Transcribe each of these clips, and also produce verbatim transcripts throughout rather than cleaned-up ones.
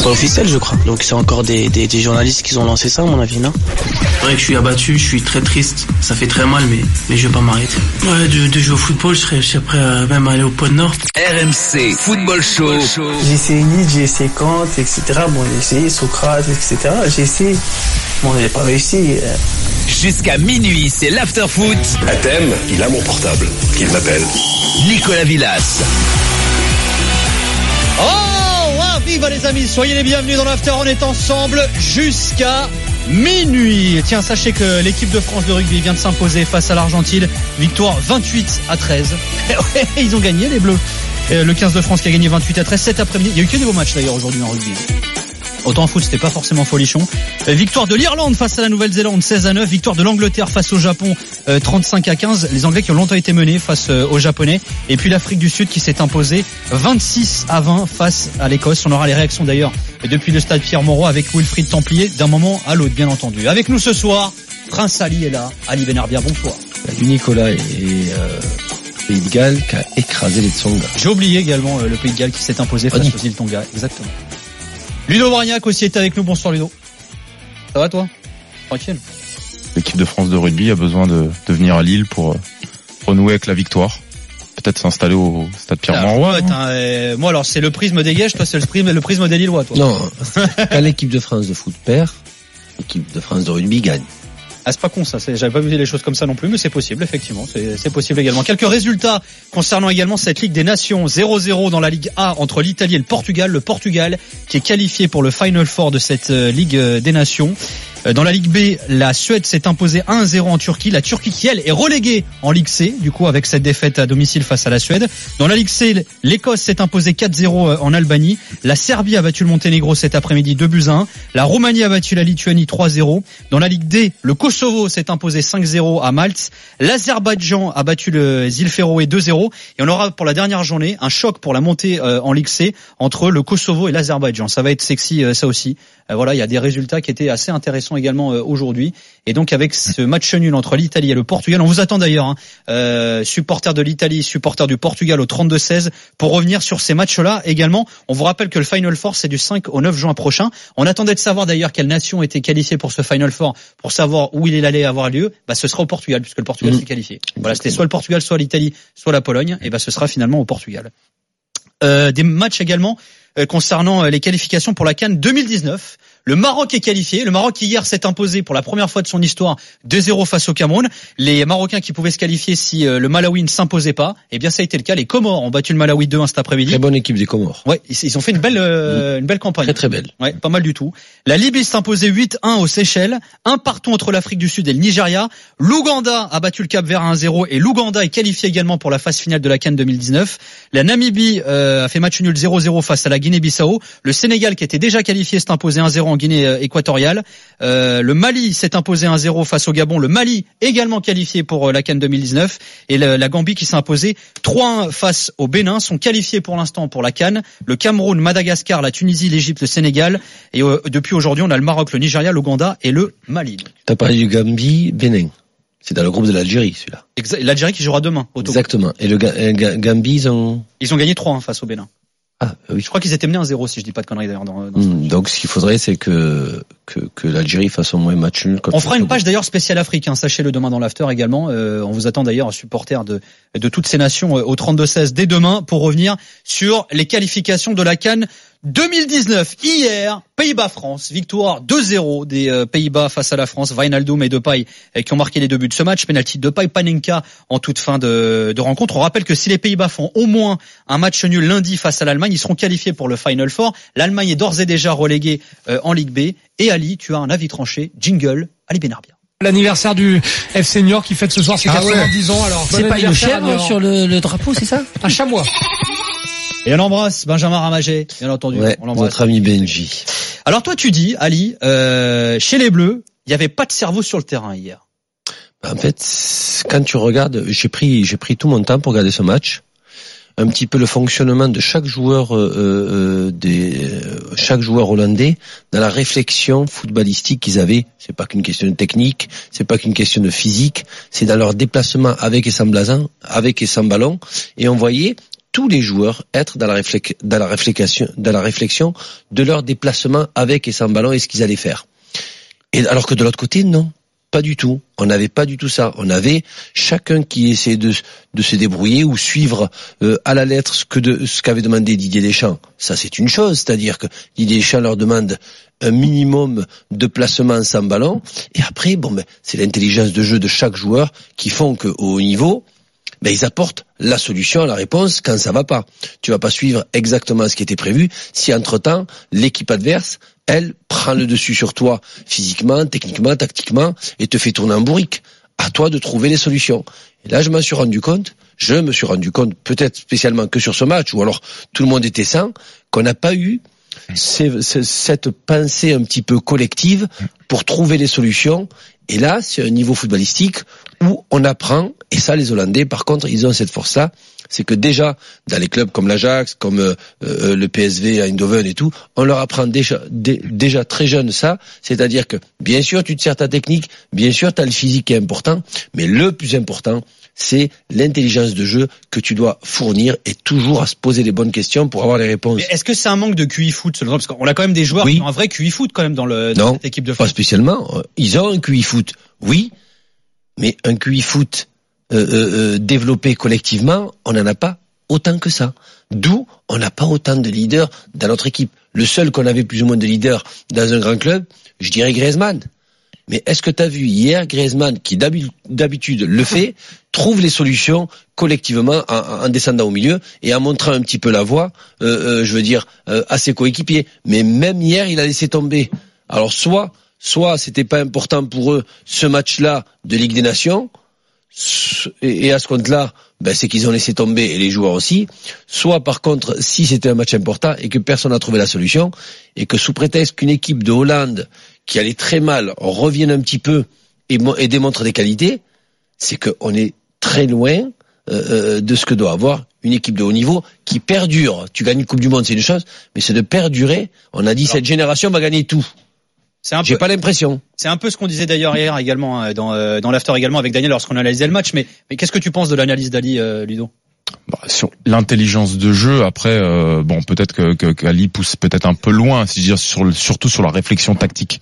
pas officiel, je crois. Donc c'est encore des, des, des journalistes qui ont lancé ça, à mon avis, non? C'est vrai que je suis abattu, je suis très triste. Ça fait très mal, mais, mais je vais pas m'arrêter. Ouais, de, de jouer au football, je serais, je serais prêt à même aller au Pôle Nord. R M C Football Show. J'ai essayé Nietzsche, j'ai essayé Kant, et cetera. Bon, j'ai essayé Socrate, et cetera. J'ai essayé. Bon, j'ai pas réussi. Jusqu'à minuit, c'est l'After Foot. À thème, il a mon portable, qu'il m'appelle. Nicolas Villas. Oh, wow, vive les amis, soyez les bienvenus dans l'After, on est ensemble jusqu'à minuit. Tiens, sachez que l'équipe de France de rugby vient de s'imposer face à l'Argentine, victoire vingt-huit à treize. Ils ont gagné les Bleus. Le quinze de France qui a gagné vingt-huit à treize cet après-midi. Il y a eu que des beaux matchs d'ailleurs aujourd'hui en rugby. Autant en foot, c'était pas forcément folichon. Euh, victoire de l'Irlande face à la Nouvelle-Zélande, seize à neuf. Victoire de l'Angleterre face au Japon, euh, trente-cinq à quinze. Les Anglais qui ont longtemps été menés face euh, aux Japonais. Et puis l'Afrique du Sud qui s'est imposée vingt-six à vingt face à l'Écosse. On aura les réactions d'ailleurs depuis le stade Pierre-Mauroy avec Wilfried Templier d'un moment à l'autre, bien entendu. Avec nous ce soir, Prince Ali est là. Ali Benarbia, bonsoir. Salut Nicolas et... Euh... Pays de Galles qui a écrasé les Tonga. J'ai oublié également euh, le Pays de Galles qui s'est imposé face aux îles Tonga. Exactement. Ludo Bragnac aussi est avec nous. Bonsoir Ludo. Ça va toi? Tranquille. L'équipe de France de rugby a besoin de, de venir à Lille pour euh, renouer avec la victoire. Peut-être s'installer au stade Pierre-Mauroy. Ah, euh, moi alors c'est le prisme des Gauges, toi c'est le prisme, le prisme des Lillois toi. Non, quand l'équipe de France de foot perd, l'équipe de France de rugby gagne. Ah, c'est pas con ça, c'est, j'avais pas vu les choses comme ça non plus, mais c'est possible, effectivement, c'est, c'est possible également. Quelques résultats concernant également cette Ligue des Nations, zéro zéro dans la Ligue A entre l'Italie et le Portugal, le Portugal qui est qualifié pour le Final Four de cette euh, Ligue des Nations. Dans la Ligue B, la Suède s'est imposée un à zéro en Turquie. La Turquie qui, elle, est reléguée en Ligue C, du coup, avec cette défaite à domicile face à la Suède. Dans la Ligue C, l'Écosse s'est imposée quatre zéro en Albanie. La Serbie a battu le Monténégro cet après-midi deux buts à un. La Roumanie a battu la Lituanie trois zéro. Dans la Ligue D, le Kosovo s'est imposé cinq zéro à Malte. L'Azerbaïdjan a battu les îles Féroé deux zéro. Et on aura pour la dernière journée un choc pour la montée en Ligue C entre le Kosovo et l'Azerbaïdjan. Ça va être sexy, ça aussi. Voilà, il y a des résultats qui étaient assez intéressants également aujourd'hui. Et donc avec ce match nul entre l'Italie et le Portugal, on vous attend d'ailleurs, hein, euh, supporters de l'Italie, supporters du Portugal au trente-deux seize, pour revenir sur ces matchs-là également. On vous rappelle que le Final Four, c'est du cinq au neuf juin prochain. On attendait de savoir d'ailleurs quelle nation était qualifiée pour ce Final Four, pour savoir où il allait avoir lieu. Bah, ce sera au Portugal, puisque le Portugal mmh. s'est qualifié. Voilà, c'était soit le Portugal, soit l'Italie, soit la Pologne. Et bah, ce sera finalement au Portugal. Euh, des matchs également euh, concernant les qualifications pour la CAN deux mille dix-neuf. Le Maroc est qualifié. Le Maroc qui hier s'est imposé pour la première fois de son histoire deux zéro face au Cameroun. Les Marocains qui pouvaient se qualifier si le Malawi ne s'imposait pas, eh bien ça a été le cas. Les Comores ont battu le Malawi deux un cet après-midi. Très bonne équipe des Comores. Ouais, ils ont fait une belle euh, une belle campagne. Très très belle. Ouais, pas mal du tout. La Libye s'est imposée huit un aux Seychelles, un partout entre l'Afrique du Sud et le Nigeria. L'Ouganda a battu le Cap-Vert un zéro et l'Ouganda est qualifié également pour la phase finale de la CAN deux mille dix-neuf. La Namibie euh, a fait match nul zéro zéro face à la Guinée-Bissau. Le Sénégal qui était déjà qualifié s'est imposé un zéro en Guinée euh, équatoriale. Euh, le Mali s'est imposé un zéro face au Gabon. Le Mali également qualifié pour la CAN deux mille dix-neuf. Et le, la Gambie qui s'est imposée trois un face au Bénin sont qualifiés pour l'instant pour la CAN. Le Cameroun, Madagascar, la Tunisie, l'Égypte, le Sénégal. Et euh, depuis aujourd'hui, on a le Maroc, le Nigeria, l'Ouganda et le Mali. T'as parlé du Gambie, Bénin. C'est dans le groupe de l'Algérie, celui-là. Exa- L'Algérie qui jouera demain. Au Exactement. Et le Ga- Ga- Gambie, ils ont... Ils ont gagné trois un face au Bénin. Ah, oui. Je crois qu'ils étaient menés un zéro si je dis pas de conneries d'ailleurs. Dans, dans mmh, donc ce qu'il faudrait c'est que que, que l'Algérie fasse au moins match nul. On fera une page d'ailleurs spéciale Afrique, hein, sachez-le demain dans l'after également. Euh, on vous attend d'ailleurs supporters de de toutes ces nations euh, au trente-deux seize dès demain pour revenir sur les qualifications de la CAN deux mille dix-neuf. Hier, Pays-Bas-France, victoire deux zéro des euh, Pays-Bas face à la France. Wijnaldum et Depay euh, qui ont marqué les deux buts de ce match. Penalty de Depay, Panenka en toute fin de, de rencontre. On rappelle que si les Pays-Bas font au moins un match nul lundi face à l'Allemagne, ils seront qualifiés pour le Final Four. L'Allemagne est d'ores et déjà reléguée euh, en Ligue B. Et Ali, tu as un avis tranché. Jingle, Ali Benarbia. L'anniversaire du F C Niort qui fête ce soir ses ah quatre-vingt-dix ouais. ans. Alors c'est pas une chèvre sur le, le drapeau, c'est ça? Un chamois. Et on embrasse Benjamin Ramaget, bien entendu. Ouais, on l'embrasse. notre ami Benji. Alors toi, tu dis, Ali, euh, chez les Bleus, il y avait pas de cerveau sur le terrain hier. En fait, quand tu regardes, j'ai pris, j'ai pris tout mon temps pour regarder ce match. Un petit peu le fonctionnement de chaque joueur, euh, euh, des, euh, chaque joueur hollandais dans la réflexion footballistique qu'ils avaient. C'est pas qu'une question de technique, c'est pas qu'une question de physique, c'est dans leur déplacement avec et sans blason, avec et sans ballon. Et on voyait tous les joueurs être dans la, réflexion, dans la réflexion, dans la réflexion de leur déplacement avec et sans ballon et ce qu'ils allaient faire. Et alors que de l'autre côté, non. Pas du tout. On n'avait pas du tout ça. On avait chacun qui essayait de, de se débrouiller ou suivre euh, à la lettre ce que de, ce qu'avait demandé Didier Deschamps. Ça, c'est une chose. C'est-à-dire que Didier Deschamps leur demande un minimum de placement sans ballon. Et après, bon, ben, c'est l'intelligence de jeu de chaque joueur qui font qu'au haut niveau, ben, ils apportent la solution à la réponse quand ça va pas. Tu vas pas suivre exactement ce qui était prévu si entre-temps, l'équipe adverse, elle, prend le dessus sur toi physiquement, techniquement, tactiquement et te fait tourner en bourrique. À toi de trouver les solutions. Et là, je m'en suis rendu compte, je me suis rendu compte, peut-être spécialement que sur ce match, ou alors tout le monde était sain, qu'on n'a pas eu ces, ces, cette pensée un petit peu collective pour trouver les solutions. Et là, c'est un niveau footballistique où on apprend, et ça, les Hollandais, par contre, ils ont cette force-là, c'est que déjà, dans les clubs comme l'Ajax, comme euh, euh, le P S V, Eindhoven et tout, on leur apprend déjà, dé, déjà très jeune ça, c'est-à-dire que, bien sûr, tu te sers ta technique, bien sûr, tu as le physique qui est important, mais le plus important, c'est l'intelligence de jeu que tu dois fournir et toujours à se poser les bonnes questions pour avoir les réponses. Mais est-ce que c'est un manque de Q I foot selon toi? Parce qu'on a quand même des joueurs oui. qui ont un vrai Q I foot quand même dans, le, dans non, cette équipe de foot. Pas spécialement. Ils ont un Q I foot, oui, mais un Q I foot euh, euh, développé collectivement, on n'en a pas autant que ça. D'où on n'a pas autant de leaders dans notre équipe. Le seul qu'on avait plus ou moins de leaders dans un grand club, je dirais Griezmann. Mais est-ce que tu as vu hier Griezmann, qui d'habitude le fait, trouve les solutions collectivement en, en descendant au milieu et en montrant un petit peu la voie, euh, euh, je veux dire, euh, à ses coéquipiers. Mais même hier, il a laissé tomber. Alors soit, soit c'était pas important pour eux ce match-là de Ligue des Nations, et, et à ce compte-là, ben, c'est qu'ils ont laissé tomber et les joueurs aussi. Soit par contre, si c'était un match important et que personne n'a trouvé la solution et que sous prétexte qu'une équipe de Hollande qui allait très mal revienne un petit peu et, et démontre des qualités, c'est qu'on est très loin euh, de ce que doit avoir une équipe de haut niveau qui perdure. Tu gagnes une Coupe du Monde, c'est une chose, mais c'est de perdurer. On a dit, alors, cette génération va gagner tout. C'est un J'ai peu, pas l'impression. C'est un peu ce qu'on disait d'ailleurs hier également dans euh, dans l'after également avec Daniel lorsqu'on analysait le match. Mais mais qu'est-ce que tu penses de l'analyse d'Ali, euh, Ludo? Bah, sur l'intelligence de jeu, après, euh, bon, peut-être que, que qu'Ali pousse peut-être un peu loin, si je veux dire, sur le, surtout sur la réflexion tactique.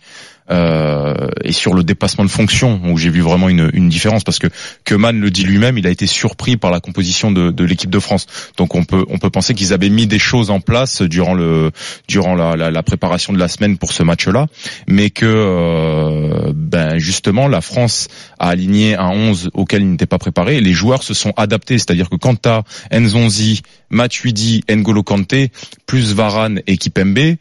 Euh, et sur le dépassement de fonction où j'ai vu vraiment une, une différence parce que Koeman le dit lui-même, il a été surpris par la composition de, de l'équipe de France. Donc on peut on peut penser qu'ils avaient mis des choses en place durant le durant la, la, la préparation de la semaine pour ce match-là, mais que euh, ben justement la France a aligné un onze auquel il n'était pas préparé et les joueurs se sont adaptés. C'est-à-dire que quand t'as Nzonzi, Matuidi, N'Golo Kanté plus Varane et Kipembe,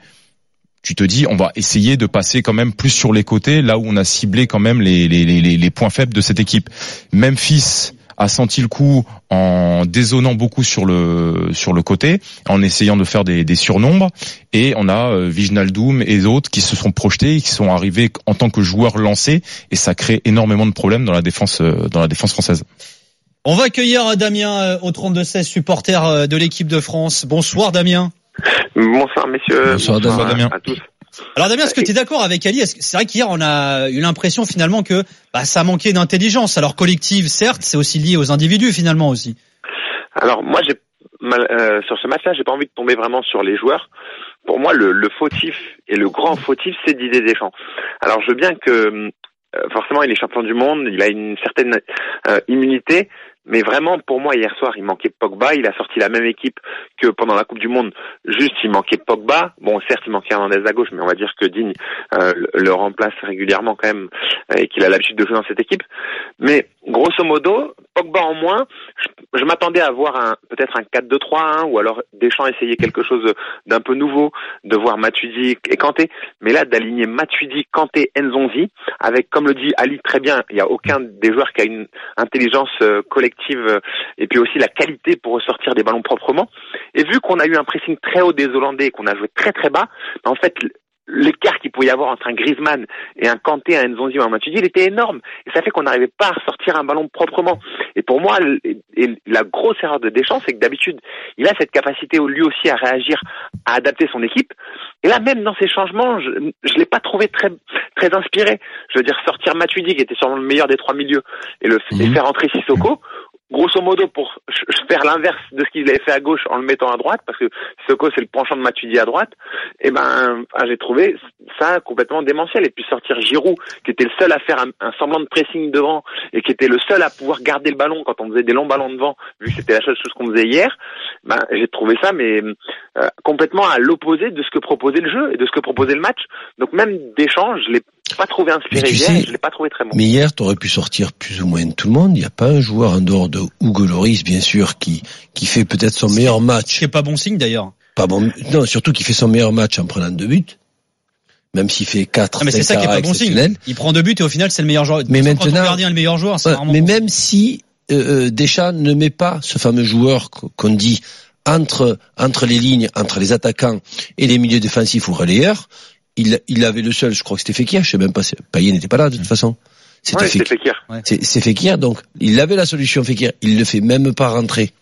tu te dis, on va essayer de passer quand même plus sur les côtés, là où on a ciblé quand même les, les, les, les points faibles de cette équipe. Memphis a senti le coup en dézonant beaucoup sur le sur le côté, en essayant de faire des, des surnombres, et on a euh, Wijnaldum et autres qui se sont projetés, qui sont arrivés en tant que joueurs lancés, et ça crée énormément de problèmes dans la défense euh, dans la défense française. On va accueillir Damien au trente-deux seize, supporter de l'équipe de France. Bonsoir Damien. Bonsoir messieurs, bonsoir, bonsoir Damien. À, à tous. Alors Damien, est-ce que tu es d'accord avec Ali? C'est vrai qu'hier on a eu l'impression finalement que bah, ça manquait d'intelligence. Alors collective certes, c'est aussi lié aux individus finalement aussi. Alors moi j'ai mal, euh, sur ce match-là, j'ai pas envie de tomber vraiment sur les joueurs. Pour moi le, le fautif et le grand fautif c'est Didier Deschamps. Alors je veux bien que euh, forcément il est champion du monde, il a une certaine euh, immunité. Mais vraiment, pour moi, hier soir, il manquait Pogba. Il a sorti la même équipe que pendant la Coupe du Monde. Juste, il manquait Pogba. Bon, certes, il manquait Hernandez à gauche, mais on va dire que Digne euh, le remplace régulièrement quand même et qu'il a l'habitude de jouer dans cette équipe. Mais grosso modo, Pogba en moins, je, je m'attendais à voir un peut-être un quatre deux trois un ou alors Deschamps essayer quelque chose d'un peu nouveau, de voir Matuidi et Kanté. Mais là, d'aligner Matuidi, Kanté, Nzonzi, avec, comme le dit Ali très bien, il n'y a aucun des joueurs qui a une intelligence euh, collective et puis aussi la qualité pour ressortir des ballons proprement. Et vu qu'on a eu un pressing très haut des Hollandais et qu'on a joué très très bas, en fait l'écart qu'il pouvait y avoir entre un Griezmann et un Kanté, un Nzonzi ou un Matuidi, il était énorme. Et ça fait qu'on n'arrivait pas à ressortir un ballon proprement. Et pour moi, et la grosse erreur de Deschamps, c'est que d'habitude, il a cette capacité lui aussi à réagir, à adapter son équipe. Et là, même dans ces changements, je ne l'ai pas trouvé très très inspiré. Je veux dire, sortir Matuidi, qui était sûrement le meilleur des trois milieux, et le mmh. et faire entrer Sissoko, grosso modo pour faire l'inverse de ce qu'il avait fait à gauche en le mettant à droite, parce que Sissoko c'est le penchant de Matuidi à droite, et ben j'ai trouvé ça complètement démentiel. Et puis sortir Giroud, qui était le seul à faire un, un semblant de pressing devant, et qui était le seul à pouvoir garder le ballon quand on faisait des longs ballons devant, vu que c'était la seule chose qu'on faisait hier, ben j'ai trouvé ça mais euh, complètement à l'opposé de ce que proposait le jeu et de ce que proposait le match. Donc même Deschamps, je l'ai pas trouvé inspiré hier, sais, je l'ai pas trouvé très bon. Mais hier, tu aurais pu sortir plus ou moins tout le monde. Il n'y a pas un joueur en dehors de Hugo Lloris, bien sûr, qui qui fait peut-être son meilleur match. C'est pas bon signe d'ailleurs. Pas bon, non, surtout qu'il fait son meilleur match en prenant deux buts. Même s'il fait quatre. Ah mais c'est ça qui est pas bon signe. Il prend deux buts et au final c'est le meilleur joueur. Mais maintenant, quand ton gardien est le meilleur joueur, c'est ouais, vraiment. Mais bon. Même si euh, Deschamps ne met pas ce fameux joueur qu'on dit entre entre les lignes, entre les attaquants et les milieux défensifs ou relayeurs. Il, il avait le seul, je crois que c'était Fekir, je sais même pas, Payet n'était pas là de toute façon. C'était ouais, Fekir. Fekir. Ouais. C'est, c'est Fekir, donc il avait la solution Fekir, il le fait même pas rentrer.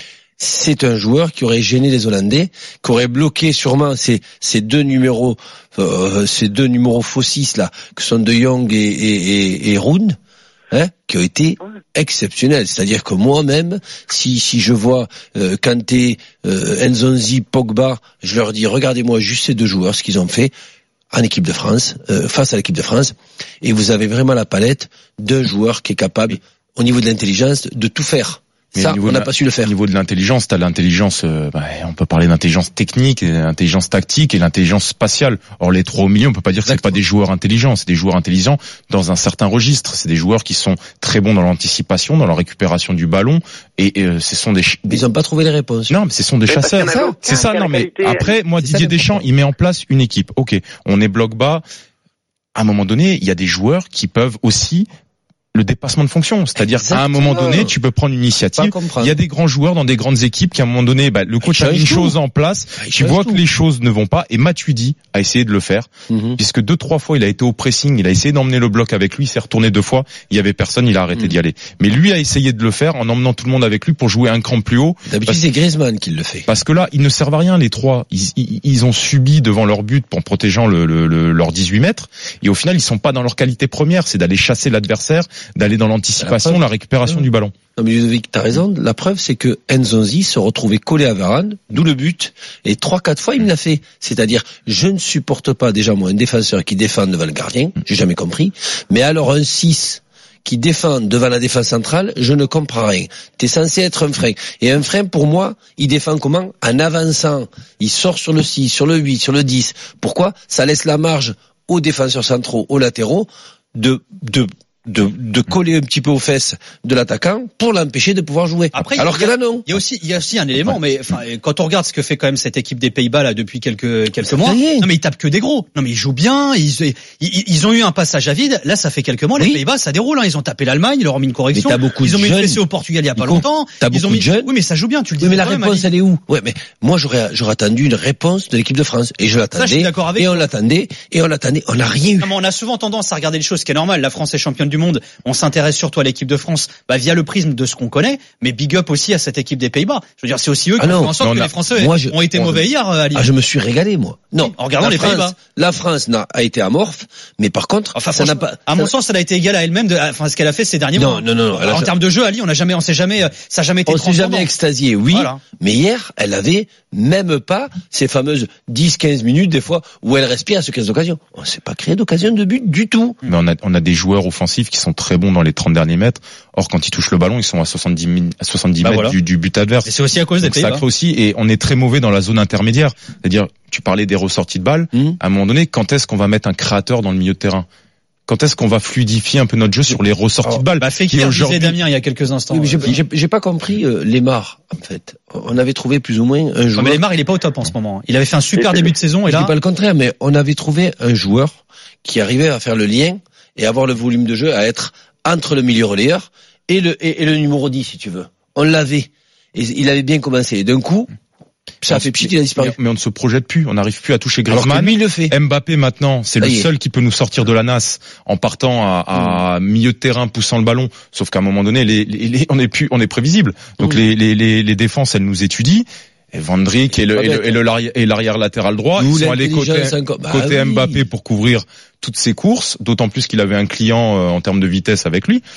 C'est un joueur qui aurait gêné les Hollandais, qui aurait bloqué sûrement ces, ces deux numéros, euh, ces deux numéros faux six là, que sont De Jong et, et, et, et Roon, hein, qui ont été exceptionnels. C'est-à-dire que moi-même, si si je vois euh, Kanté, euh, Nzonzi, Pogba, je leur dis regardez-moi juste ces deux joueurs, ce qu'ils ont fait en équipe de France, euh, face à l'équipe de France, et vous avez vraiment la palette d'un joueur qui est capable, au niveau de l'intelligence, de tout faire. Mais ça, on n'a pas su le faire. Au niveau de l'intelligence, t'as l'intelligence, euh, bah, on peut parler d'intelligence technique, l'intelligence tactique et l'intelligence spatiale. Or, les trois au milieu, on peut pas dire que c'est pas des joueurs intelligents, c'est des joueurs intelligents dans un certain registre. C'est des joueurs qui sont très bons dans l'anticipation, dans la récupération du ballon, et, et euh, ce sont des, des... Ils ont pas trouvé les réponses. Non, mais ce sont des mais chasseurs. Ça, c'est ça, non, mais après, moi, Didier Deschamps, il met en place une équipe. Ok, on est bloc bas. À un moment donné, il y a des joueurs qui peuvent aussi le dépassement de fonction, c'est-à-dire qu'à un moment donné, tu peux prendre une initiative. Il y a des grands joueurs dans des grandes équipes qui, à un moment donné, bah, le coach a mis une chose en place, tu vois que les choses ne vont pas, et Matuidi a essayé de le faire, mm-hmm. puisque deux, trois fois, il a été au pressing, il a essayé d'emmener le bloc avec lui, il s'est retourné deux fois, il y avait personne, il a arrêté mm. d'y aller. Mais lui a essayé de le faire en emmenant tout le monde avec lui pour jouer un cran plus haut. D'habitude, c'est Griezmann qui le fait. Parce que là, ils ne servent à rien, les trois. Ils, ils, ils ont subi devant leur but pour protégeant le, le, le, leurs dix-huit mètres, et au final, ils sont pas dans leur qualité première, c'est d'aller chasser l'adversaire, d'aller dans l'anticipation. La, la récupération du ballon. Non mais Ludovic, t'as raison. La preuve, c'est que Nzonzi se retrouvait collé à Varane, d'où le but. Et trois, quatre fois, il me l'a fait. C'est-à-dire, je ne supporte pas déjà moi un défenseur qui défend devant le gardien. J'ai jamais compris. Mais alors un six qui défend devant la défense centrale, je ne comprends rien. T'es censé être un frein. Et un frein, pour moi, il défend comment? En avançant. Il sort sur le six, sur le huit, sur le dix. Pourquoi? Ça laisse la marge aux défenseurs centraux, aux latéraux, de, de, de de coller un petit peu aux fesses de l'attaquant pour l'empêcher de pouvoir jouer. Après, alors que là non. Il y a aussi il y a aussi un élément, mais enfin quand on regarde ce que fait quand même cette équipe des Pays-Bas là depuis quelques quelques mois, non mais ils tapent que des gros. Non mais ils jouent bien, ils ils, ils ont eu un passage à vide. Là ça fait quelques mois, oui. Les Pays-Bas ça déroule. Hein. Ils ont tapé l'Allemagne, ils leur ont mis une correction. Mais t'as beaucoup ils ont de mis jeunes. une fessée au Portugal il y a pas Nico, longtemps. T'as ils beaucoup ont mis de jeunes. Oui mais ça joue bien. Tu le dis. Oui, mais la réponse elle est où? Ouais mais moi j'aurais j'aurais attendu une réponse de l'équipe de France et je l'attendais. Ça, je suis d'accord avec et on l'attendait et on l'attendait. On n'a rien eu. Non, mais on a souvent tendance à regarder les choses, ce qui est normal. La France est championne du monde. On s'intéresse surtout à l'équipe de France, bah, via le prisme de ce qu'on connaît, mais big up aussi à cette équipe des Pays-Bas. Je veux dire, c'est aussi eux qui ah ont fait en sorte que a, les Français moi, je, ont été mauvais hier, Ali. Ah, je me suis régalé, moi. Non. Oui, en regardant les France, Pays-Bas. La France n'a, a été amorphe, mais par contre, enfin, ça n'a pas, à mon sens, elle a été égale à elle-même de, enfin, ce qu'elle a fait ces derniers non, mois. Non, non, non. Alors, en termes de jeu, Ali, on n'a jamais, on s'est jamais, ça n'a jamais été on s'est jamais extasié, oui. Voilà. Mais hier, elle avait même pas ces fameuses dix, quinze minutes, des fois, où elle respire à ce quinze occasions. On s'est pas créé d'occasion de but du tout. Mais on a, on a des joueurs offensifs qui sont très bons dans les trente derniers mètres. Or, quand ils touchent le ballon, ils sont à soixante-dix, à soixante-dix bah mètres voilà. du, du but adverse. Et c'est aussi à cause des Pays-Bas. Ça crée aussi, et on est très mauvais dans la zone intermédiaire. C'est-à-dire, tu parlais des ressorties de balles. Mmh. À un moment donné, quand est-ce qu'on va mettre un créateur dans le milieu de terrain? Quand est-ce qu'on va fluidifier un peu notre jeu sur les ressorties Alors, de balles? Bah, Fekir disait Damien il y a quelques instants. Oui, mais j'ai, j'ai, j'ai pas compris euh, Lemar, en fait. On avait trouvé plus ou moins un joueur. Non, mais Lemar, il est pas au top en ce moment. Il avait fait un super début de saison et là. Je dis pas le contraire, mais on avait trouvé un joueur qui arrivait à faire le lien et avoir le volume de jeu, à être entre le milieu relayeur et le, et, et le numéro dix, si tu veux. On l'avait. Et il avait bien commencé. Et d'un coup, ça a fait pchit, il a disparu. Mais on ne se projette plus, on n'arrive plus à toucher Griezmann. Alors que lui, il le fait. Mbappé maintenant, c'est le seul qui peut nous sortir de la nasse en partant à, à mmh. milieu de terrain, poussant le ballon. Sauf qu'à un moment donné, les, les, les, on est plus, on est prévisible. Donc mmh. les, les, les, les défenses, elles nous étudient. Et Van Dijk et le, et, le, et, le, l'arrière, et l'arrière latéral droit, ils sont allés côté, bah côté oui. Mbappé pour couvrir toutes ses courses. D'autant plus qu'il avait un client euh, en termes de vitesse avec lui.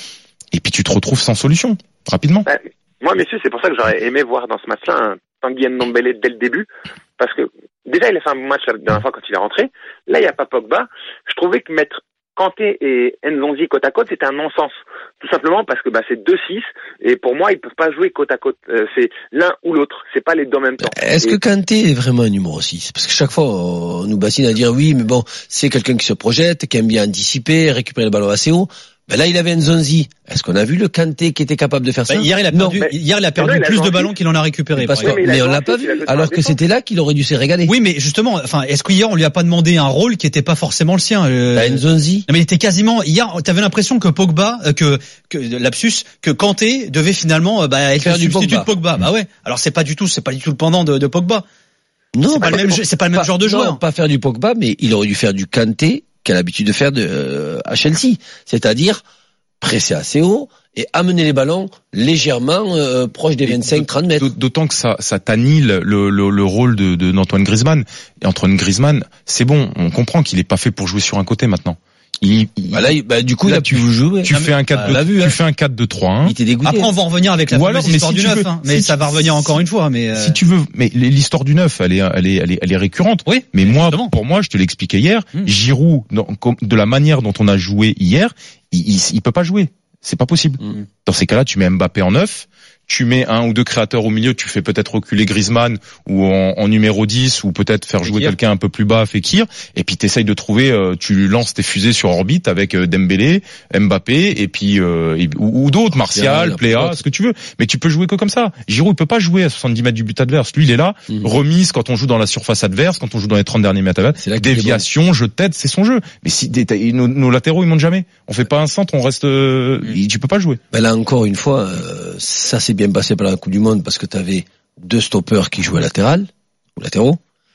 et puis tu te retrouves sans solution rapidement. Ouais. Moi, messieurs, c'est pour ça que j'aurais aimé voir dans ce match-là un Tanguy Ndombele dès le début, parce que déjà il a fait un bon match la dernière fois quand il est rentré. Là, il n'y a pas Pogba. Je trouvais que mettre Kanté et Nzonzi côte à côte, c'était un non-sens. Tout simplement parce que bah, c'est deux six, et pour moi, ils peuvent pas jouer côte à côte. Euh, c'est l'un ou l'autre, c'est pas les deux en même temps. Est-ce et... que Kanté est vraiment un numéro six? Parce que chaque fois, on nous bassine à dire oui, mais bon, c'est quelqu'un qui se projette, qui aime bien anticiper, récupérer le ballon assez haut. Ben là, il avait Nzonzi. Est-ce qu'on a vu le Kanté qui était capable de faire ça? Bah, hier, il a perdu, non. hier, il a perdu il a plus de ensuite. ballons qu'il en a récupéré. Parce que, oui, mais, mais on l'a ensuite, pas vu. Alors que c'était là qu'il aurait dû se régaler. Oui, mais justement, enfin, est-ce qu'hier, on lui a pas demandé un rôle qui était pas forcément le sien? euh... Bah, Nzonzi. Non, mais il était quasiment, hier, t'avais l'impression que Pogba, euh, que, que, lapsus, que Kanté devait finalement, euh, bah, être Faire le du substitut Pogba. de Pogba. Bah ouais. Alors c'est pas du tout, c'est pas du tout le pendant de, de Pogba. Non, C'est pas le même, jeu- c'est pas le même pas- genre de non, joueur. pas faire du Pogba, mais il aurait dû faire du Kanté qu'il a l'habitude de faire de, euh, à Chelsea. C'est-à-dire, presser assez haut et amener les ballons légèrement euh, proche des vingt-cinq trente mètres. D'autant que ça, ça t'annule le, le, le rôle de, de d'Antoine Griezmann. Et Antoine Griezmann, c'est bon, on comprend qu'il est pas fait pour jouer sur un côté maintenant. Il, il, Bah là, il- bah, du coup, là, il a tu, pu jouer. tu Non, fais mais- un quatre bah, on l'a vu, tu hein. fais un quatre deux trois un. Il était dégoûté. Après, on va en revenir avec la Ou fameuse alors, mais histoire si du tu neuf, veux- hein. Mais si ça tu- va revenir encore une fois, mais, euh... Si tu veux, mais l'histoire du neuf, elle est, elle est, elle est, elle est récurrente. Oui. Mais moi, justement. pour moi, je te l'expliquais hier, Hmm. Giroud, dans- comme- de la manière dont on a joué hier, il, il, il peut pas jouer. C'est pas possible. Mm. Dans ces cas-là, tu mets Mbappé en neuf, tu mets un ou deux créateurs au milieu, tu fais peut-être reculer Griezmann ou en, en numéro dix, ou peut-être faire jouer Fekir. quelqu'un un peu plus bas, Fekir, et puis t'essayes de trouver, euh, tu lances tes fusées sur orbite avec euh, Dembélé, Mbappé, et puis euh, et- ou, ou d'autres, Martial, la Pléa, pelote. ce que tu veux. Mais tu peux jouer que comme ça. Giroud, il peut pas jouer à soixante-dix mètres du but adverse. Lui, il est là, Mhm. remise quand on joue dans la surface adverse, quand on joue dans les trente derniers mètres adverses. C'est là qu'il est Déviation, jeu de tête, c'est son jeu. Mais si des- nos, nos latéraux, ils montent jamais. On fait pas un centre, on reste, euh, tu peux pas jouer. Ben là encore une fois, euh, ça s'est bien passé pendant la Coupe du Monde parce que tu avais deux stoppers qui jouaient latéral ou latéraux.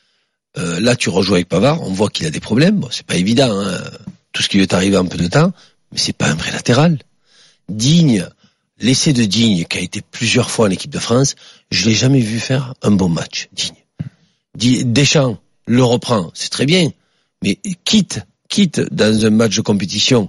Euh, là, tu rejoues avec Pavard, on voit qu'il a des problèmes. Bon, c'est pas évident, hein, tout ce qui lui est arrivé en peu de temps, mais c'est pas un vrai latéral. Digne, l'essai de Digne qui a été plusieurs fois en équipe de France, je l'ai jamais vu faire un bon match. Digne. Di- Deschamps le reprend, c'est très bien, mais quitte, quitte dans un match de compétition.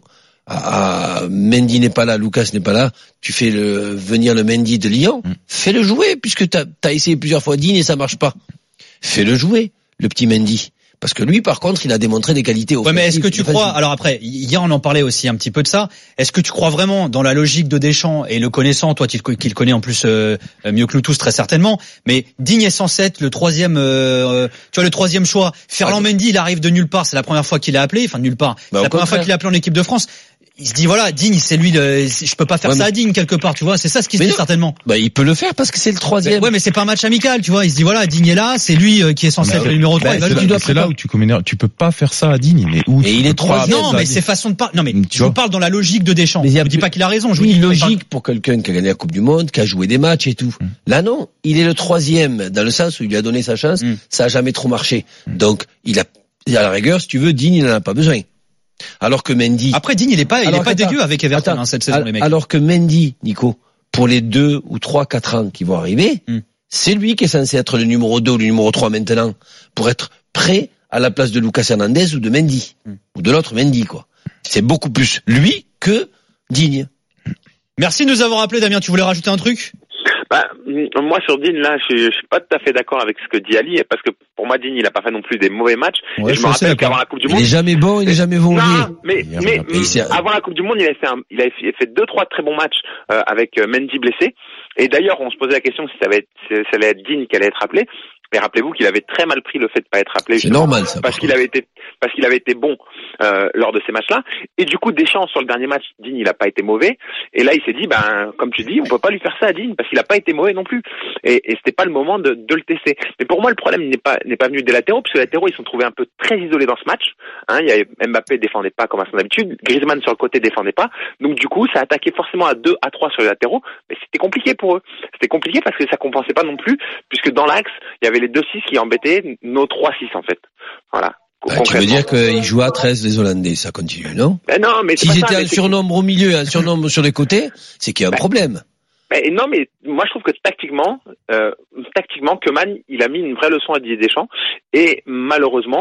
Ah, Mendy n'est pas là, Lucas n'est pas là, tu fais le, venir le Mendy de Lyon, Mm. fais-le jouer, puisque t'as, t'as essayé plusieurs fois Digne et ça marche pas. Fais-le jouer, le petit Mendy. Parce que lui, par contre, il a démontré des qualités Ouais, mais est-ce que tu offensives. crois, alors après, hier on en parlait aussi un petit peu de ça, est-ce que tu crois vraiment dans la logique de Deschamps et le connaissant, toi qui le connais en plus euh, mieux que nous tous très certainement, mais Digne est censé être le troisième, euh, tu vois, le troisième choix. Ferland Mendy, il arrive de nulle part, c'est la première fois qu'il est appelé, enfin de nulle part, Bah, c'est au la première fois contraire. qu'il est appelé en équipe de France. Il se dit voilà, Digne, c'est lui, le, je peux pas faire Ouais, ça mais- à Digne quelque part, tu vois, c'est ça ce qu'il se Mais dit non. certainement. Bah, il peut le faire parce que c'est le Mais, troisième. ouais, mais c'est pas un match amical, tu vois. Il se dit voilà, Digne est là, c'est lui euh, qui est censé Mais être c'est- le numéro trois. bah, il va c'est le là- faire. tu dois C'est là où tu commets, tu peux pas faire ça à Digne, mais où Et il est troisième. Non, bah, mais dis- c'est façon de parler. Non, mais Tu je vous vois. parle dans la logique de Deschamps. Mais il y a Je vous dis plus- pas qu'il a raison. Je vous Oui, dis logique pour quelqu'un qui a gagné la Coupe du Monde, qui a joué des matchs et tout. Mm. Là, non. Il est le troisième, dans le sens où il lui a donné sa chance. Mm. Ça a jamais trop marché. Donc, il a, à la rigueur, si tu veux, Digne, il en a pas besoin. Alors que Mendy. Après, Digne, il est pas, il est Alors pas qu'attends, dégueu avec Everton attends, hein, cette saison, al- les mecs. Alors que Mendy, Nico, pour les deux ou trois, quatre ans qui vont arriver, Mm. c'est lui qui est censé être le numéro deux ou le numéro trois maintenant, pour être prêt à la place de Lucas Hernandez ou de Mendy. Mm. Ou de l'autre Mendy, quoi. C'est beaucoup plus lui que Digne. Merci de nous avoir appelé, Damien. Tu voulais rajouter un truc? Bah, moi sur Digne là, je, je suis pas tout à fait d'accord avec ce que dit Ali, parce que pour moi Digne il a pas fait non plus des mauvais matchs. Ouais, et je je me suis assez rappelle d'accord. qu'avant la Coupe du Il Monde, est jamais bon, il est jamais bon. non, mais Il y a mais rien à faire. C'est- avant la Coupe du Monde, il avait fait un, il avait fait deux trois très bons matchs euh, avec euh, Mendy blessé. Et d'ailleurs, on se posait la question si ça allait être, si ça allait être Digne qui allait être appelé. Mais rappelez-vous qu'il avait très mal pris le fait de pas être appelé. C'est justement, normal, ça. Parce par qu'il avait été, parce qu'il avait été bon euh, lors de ces matchs-là. Et du coup, Deschamps sur le dernier match, Digne, il a pas été mauvais. Et là, il s'est dit, ben, comme tu dis, on peut pas lui faire ça à Digne parce qu'il a pas été mauvais non plus. Et, et c'était pas le moment de, de le tester. Mais pour moi, le problème n'est pas n'est pas venu des latéraux, parce que les latéraux, ils sont trouvés un peu très isolés dans ce match. Hein, il y avait Mbappé défendait pas comme à son habitude, Griezmann sur le côté défendait pas. Donc du coup, ça attaquait forcément à deux, à trois sur les latéraux. Mais c'était compliqué pour eux. C'était compliqué parce que ça compensait pas non plus, puisque dans l'axe, il y avait les deux six qui embêtaient nos trois six en fait. Voilà. Bah, tu veux dire qu'il joue à treize les Hollandais, ça continue, non? Ben non, mais c'est S'ils pas ça, étaient mais un c'est- surnombre au milieu et un surnombre sur les côtés, c'est qu'il y a un Bah, problème. Mais non, mais moi je trouve que tactiquement, euh, tactiquement, Koeman, il a mis une vraie leçon à Didier Deschamps, et malheureusement,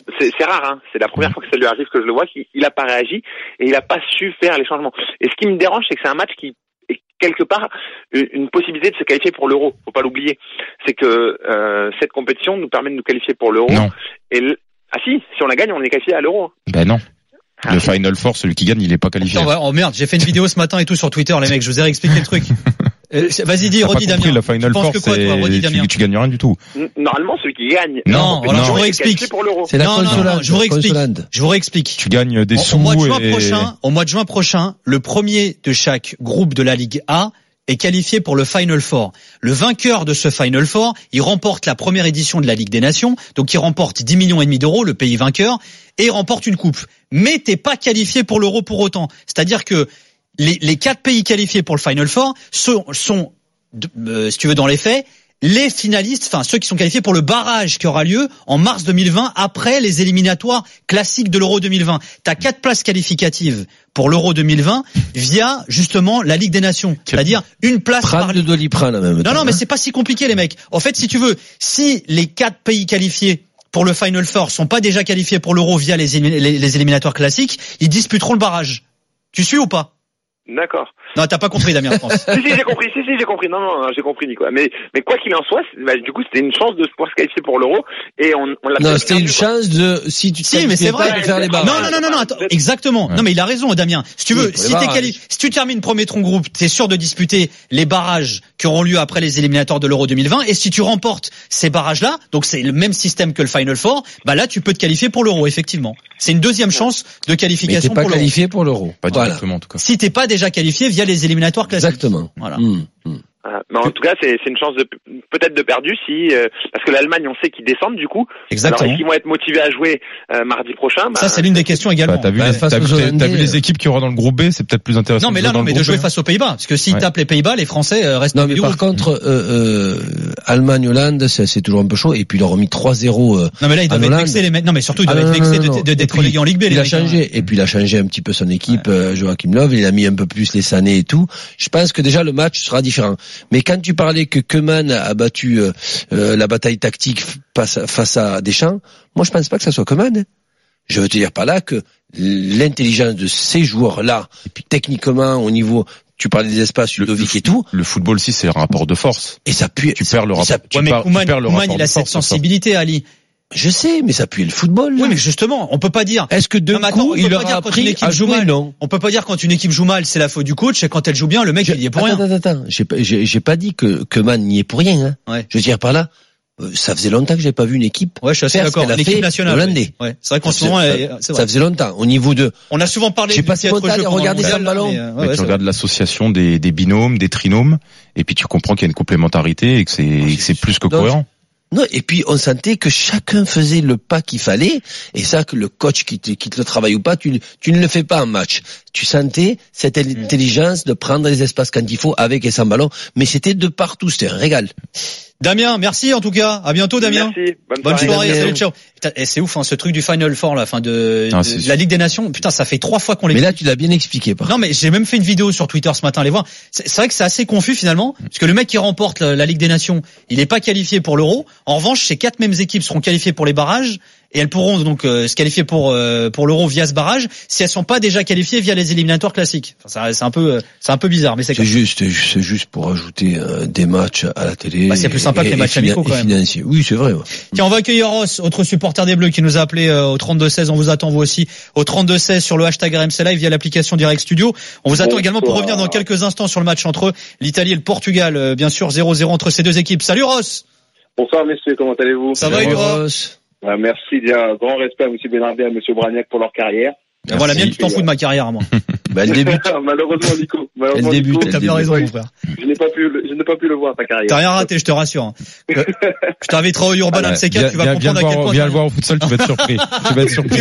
c'est, c'est rare, hein. C'est la première fois que ça lui arrive que je le vois, qu'il il a pas réagi et il a pas su faire les changements. Et ce qui me dérange, c'est que c'est un match qui est quelque part une possibilité de se qualifier pour l'Euro. Faut pas l'oublier. C'est que euh, cette compétition nous permet de nous qualifier pour l'Euro. Non. Et le... ah si, si on la gagne, on est qualifié à l'Euro. Ben non. Ah, le si. Final Four, celui qui gagne, il est pas qualifié. Attends, oh merde, j'ai fait une vidéo ce matin et tout sur Twitter, les mecs, je vous ai expliqué le truc. Euh, vas-y, dis, T'as redis pas compris, Damien. le Final Tu penses Four, que quoi, toi, redis c'est Damien. tu, tu gagnes rien du tout. Normalement, celui qui gagne. Non, Non, alors je non. vous est réexplique. qualifié pour l'Euro. C'est la Non, non, consolade. non, je vous réexplique. consolade. Je vous réexplique. Tu gagnes des Au, sous au mois de juin et... prochain, au mois de juin prochain, le premier de chaque groupe de la Ligue A est qualifié pour le Final Four. Le vainqueur de ce Final Four, il remporte la première édition de la Ligue des Nations, donc il remporte dix millions et demi d'euros, le pays vainqueur, et il remporte une coupe. Mais t'es pas qualifié pour l'Euro pour autant. C'est-à-dire que les, les quatre pays qualifiés pour le Final Four sont, sont euh, si tu veux, dans les faits, les finalistes, enfin ceux qui sont qualifiés pour le barrage qui aura lieu en mars deux mille vingt après les éliminatoires classiques de l'Euro deux mille vingt. T'as quatre places qualificatives pour l'Euro deux mille vingt via justement la Ligue des Nations, c'est-à-dire une place Prendre par de Doliprane en même temps. Non non, mais hein. c'est pas si compliqué les mecs. En fait, si tu veux, si les quatre pays qualifiés pour le Final Four sont pas déjà qualifiés pour l'Euro via les, élim- les, les éliminatoires classiques, ils disputeront le barrage. Tu suis ou pas? D'accord. Non, t'as pas compris, Damien, je pense. si, si, j'ai compris. Si, si, j'ai compris. Non, non, non, j'ai compris, Nico. Mais, mais quoi qu'il en soit, c'est- bah, du coup, c'était une chance de pouvoir se qualifier pour l'Euro et on, on l'a Non, peut-être c'était perdu, une quoi. chance de, si tu te Si, mais c'est qualifiais pas, vrai. de faire les Non, barrages. Non, non, non, non, non, attends, exactement. Ouais. Non, mais il a raison, Damien. Si tu veux, Oui, pour les si t'es barrages. quali- si tu termines premier de ton groupe, t'es sûr de disputer les barrages qui auront lieu après les éliminatoires de l'Euro deux mille vingt. Et si tu remportes ces barrages-là, donc c'est le même système que le Final Four, bah là, tu peux te qualifier pour l'Euro, effectivement. C'est une deuxième chance de Mais t'es qualification pas pour l'Euro. qualifié pour l'Euro. Pas Voilà. directement, en tout cas. Si t'es pas déjà qualifié via les éliminatoires classiques. Exactement. Voilà. Hum, hum. Ah, mais en tout cas, c'est, c'est une chance de peut-être de perdu si euh, parce que l'Allemagne, on sait qu'ils descendent du coup. Exactement. Alors est-ce qu'ils vont être motivés à jouer euh, mardi prochain? Bah, Ça, c'est l'une des questions également. Bah, t'as vu, Bah, les, face t'as, aux vu, t'as, Hollandais, t'as vu les euh. équipes qui auront dans le groupe B, c'est peut-être plus intéressant. Non, mais de là, jouer dans non, le mais de groupe jouer B. face aux Pays-Bas. Parce que s'ils Ouais. tapent les Pays-Bas, les Français euh, restent Non, dans mais le par groupe. contre, euh, euh, Allemagne-Hollande, c'est, c'est toujours un peu chaud. Et puis, ils leur ont mis trois zéro. Euh, Non, mais là, ils doivent en être Hollande. vexés, les mecs. Non, mais surtout, ils Ah, doivent non, être non, vexés non, non. de- de- Et d'être puis, relégués en Ligue B, les Il a mecs. hein. changé. Et puis, il a changé un petit peu son équipe, euh, Joachim Löw. Il a mis un peu plus les Sané et tout. Je pense que déjà, le match sera différent. Mais quand tu parlais que Koeman a battu euh, euh, la bataille tactique face à, face à Deschamps, moi, je pense pas que ça soit Koeman. Hein. Je veux te dire par là que l'intelligence de ces joueurs-là, et puis techniquement, au niveau, tu parlais des espaces, Ludovic et tout, Le football, si, c'est un rapport de force. et ça pue. Tu perds le et rapport. ça- Tu Ouais, mais perds, tu Koeman, perds le Koeman, rapport il a de cette force, ça. sensibilité, Ali. Je sais, mais ça pue le football. Là. Oui, mais justement, on peut pas dire. Est-ce que de Non, mais attends, coup, on peut il pas leur dire a quand une appris équipe à joue jouer mal. Non. On peut pas dire quand une équipe joue mal, c'est la faute du coach, et quand elle joue bien, le mec, il y est pour attends, rien. attends, attends. J'ai pas, j'ai, j'ai pas dit que que Man n'y est pour rien. Hein. Ouais. Je veux dire par là, euh, ça faisait longtemps que j'ai pas vu une équipe. Ouais, je suis assez faire ce d'accord. qu'elle a L'équipe fait nationale. hollandais. Ouais. C'est vrai qu'en Ça ce moment, faisait- elle- c'est Ça vrai. faisait longtemps. Au niveau de, On a souvent parlé J'ai du passé mon piètre temps jeu à pendant le regarder mondial, ça, le ballon. mais, euh, ouais, Mais ouais, tu c'est regardes l'association des, des binômes, des trinômes, et puis tu comprends qu'il y a une complémentarité et que c'est, et que c'est plus que Donc, cohérent. non, et puis on sentait que chacun faisait le pas qu'il fallait, et ça que le coach qui te, qui te le travaille ou pas, tu, tu ne le fais pas en match. Tu sentais cette intelligence de prendre les espaces quand il faut, avec et sans ballon, mais c'était de partout, c'était un régal. Damien, merci en tout cas. À bientôt, Damien. Merci. Bonne, Bonne soirée. soirée, Damien. salut, ciao. Putain, et c'est ouf, hein, ce truc du Final Four, là, fin de, Ah, de c'est- la Ligue des Nations. Putain, ça fait trois fois qu'on Mais les. là, tu l'as bien expliqué, par Non, mais j'ai même fait une vidéo sur Twitter ce matin, allez voir. C'est c'est vrai que c'est assez confus finalement, parce que le mec qui remporte la, la Ligue des Nations, il n'est pas qualifié pour l'Euro. En revanche, ces quatre mêmes équipes seront qualifiées pour les barrages, et elles pourront donc euh, se qualifier pour euh, pour l'Euro via ce barrage, si elles sont pas déjà qualifiées via les éliminatoires classiques. Enfin, ça- c'est un peu, euh, c'est un peu bizarre, mais c'est C'est comme juste, c'est juste pour ajouter euh, des matchs à la télé. Bah, c'est plus sympa que et- les et matchs fina- amicaux, quand et même. financiers. Oui, c'est vrai. Ouais. Tiens, on va accueillir Ross, autre supporter des Bleus qui nous a appelé euh, au trente-deux seize. On vous attend vous aussi au trente-deux seize sur le hashtag R M C Live via l'application Direct Studio. On vous attend Bonsoir. également pour revenir dans quelques instants sur le match entre l'Italie et le Portugal. Euh, bien sûr, zéro zéro entre ces deux équipes. Salut Ross. Bonsoir messieurs, comment allez-vous? Ça va et toi? Ross. Ah, merci, bien, grand respect à monsieur Benardé et à monsieur Bragnac pour leur carrière. Ben voilà, bien que tu t'en fous de ma carrière à moi. Bah, elle débute. Malheureusement Nico, malheureusement Elle débute, Nico, elle T'as bien débute. raison, mon frère. je n'ai pas pu, le- je n'ai pas pu le voir ta carrière. T'as rien raté, je te rassure. hein. Euh, Je t'inviterai au Urban un de ces quatre, tu vas viens, viens comprendre le à quel voir, point viens t'as le voir au futsal, tu vas être surpris. tu vas être surpris.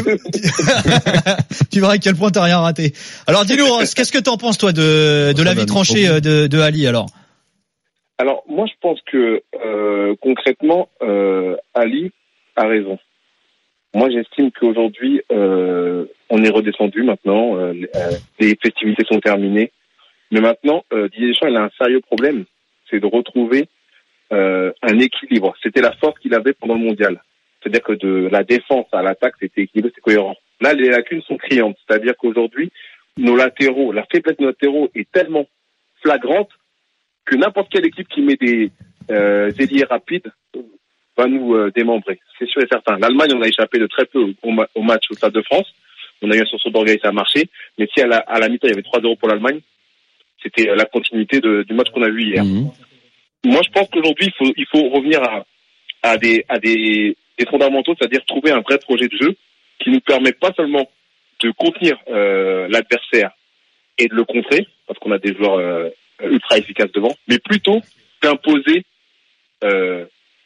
tu verras à quel point t'as rien raté. Alors dis-nous Ross, qu'est-ce que t'en penses toi de, de l'avis tranché euh, de, de Ali alors? Alors moi je pense que euh, concrètement euh, Ali a raison. Moi j'estime qu'aujourd'hui euh, on est redescendu maintenant, euh, les, euh, les festivités sont terminées, mais maintenant euh, Didier Deschamps il a un sérieux problème, c'est de retrouver euh, un équilibre. C'était la force qu'il avait pendant le mondial. C'est-à-dire que de la défense à l'attaque, c'était équilibré, c'est cohérent. Là, les lacunes sont criantes. C'est-à-dire qu'aujourd'hui, nos latéraux, la faiblesse de nos latéraux est tellement flagrante que n'importe quelle équipe qui met des euh, ailiers rapides va nous euh, démembrer. C'est sûr et certain. L'Allemagne, on a échappé de très peu au, ma- au match au Stade de France. On a eu un sursaut d'orgueil, ça a marché. Mais si à la, à la mi-temps, il y avait trois zéro pour l'Allemagne, c'était la continuité de, du match qu'on a vu hier. Mmh. Moi, je pense qu'aujourd'hui, il faut, il faut revenir à, à, des, à des, des fondamentaux, c'est-à-dire trouver un vrai projet de jeu qui nous permet pas seulement de contenir euh, l'adversaire et de le contrer, parce qu'on a des joueurs euh, ultra efficaces devant, mais plutôt d'imposer euh,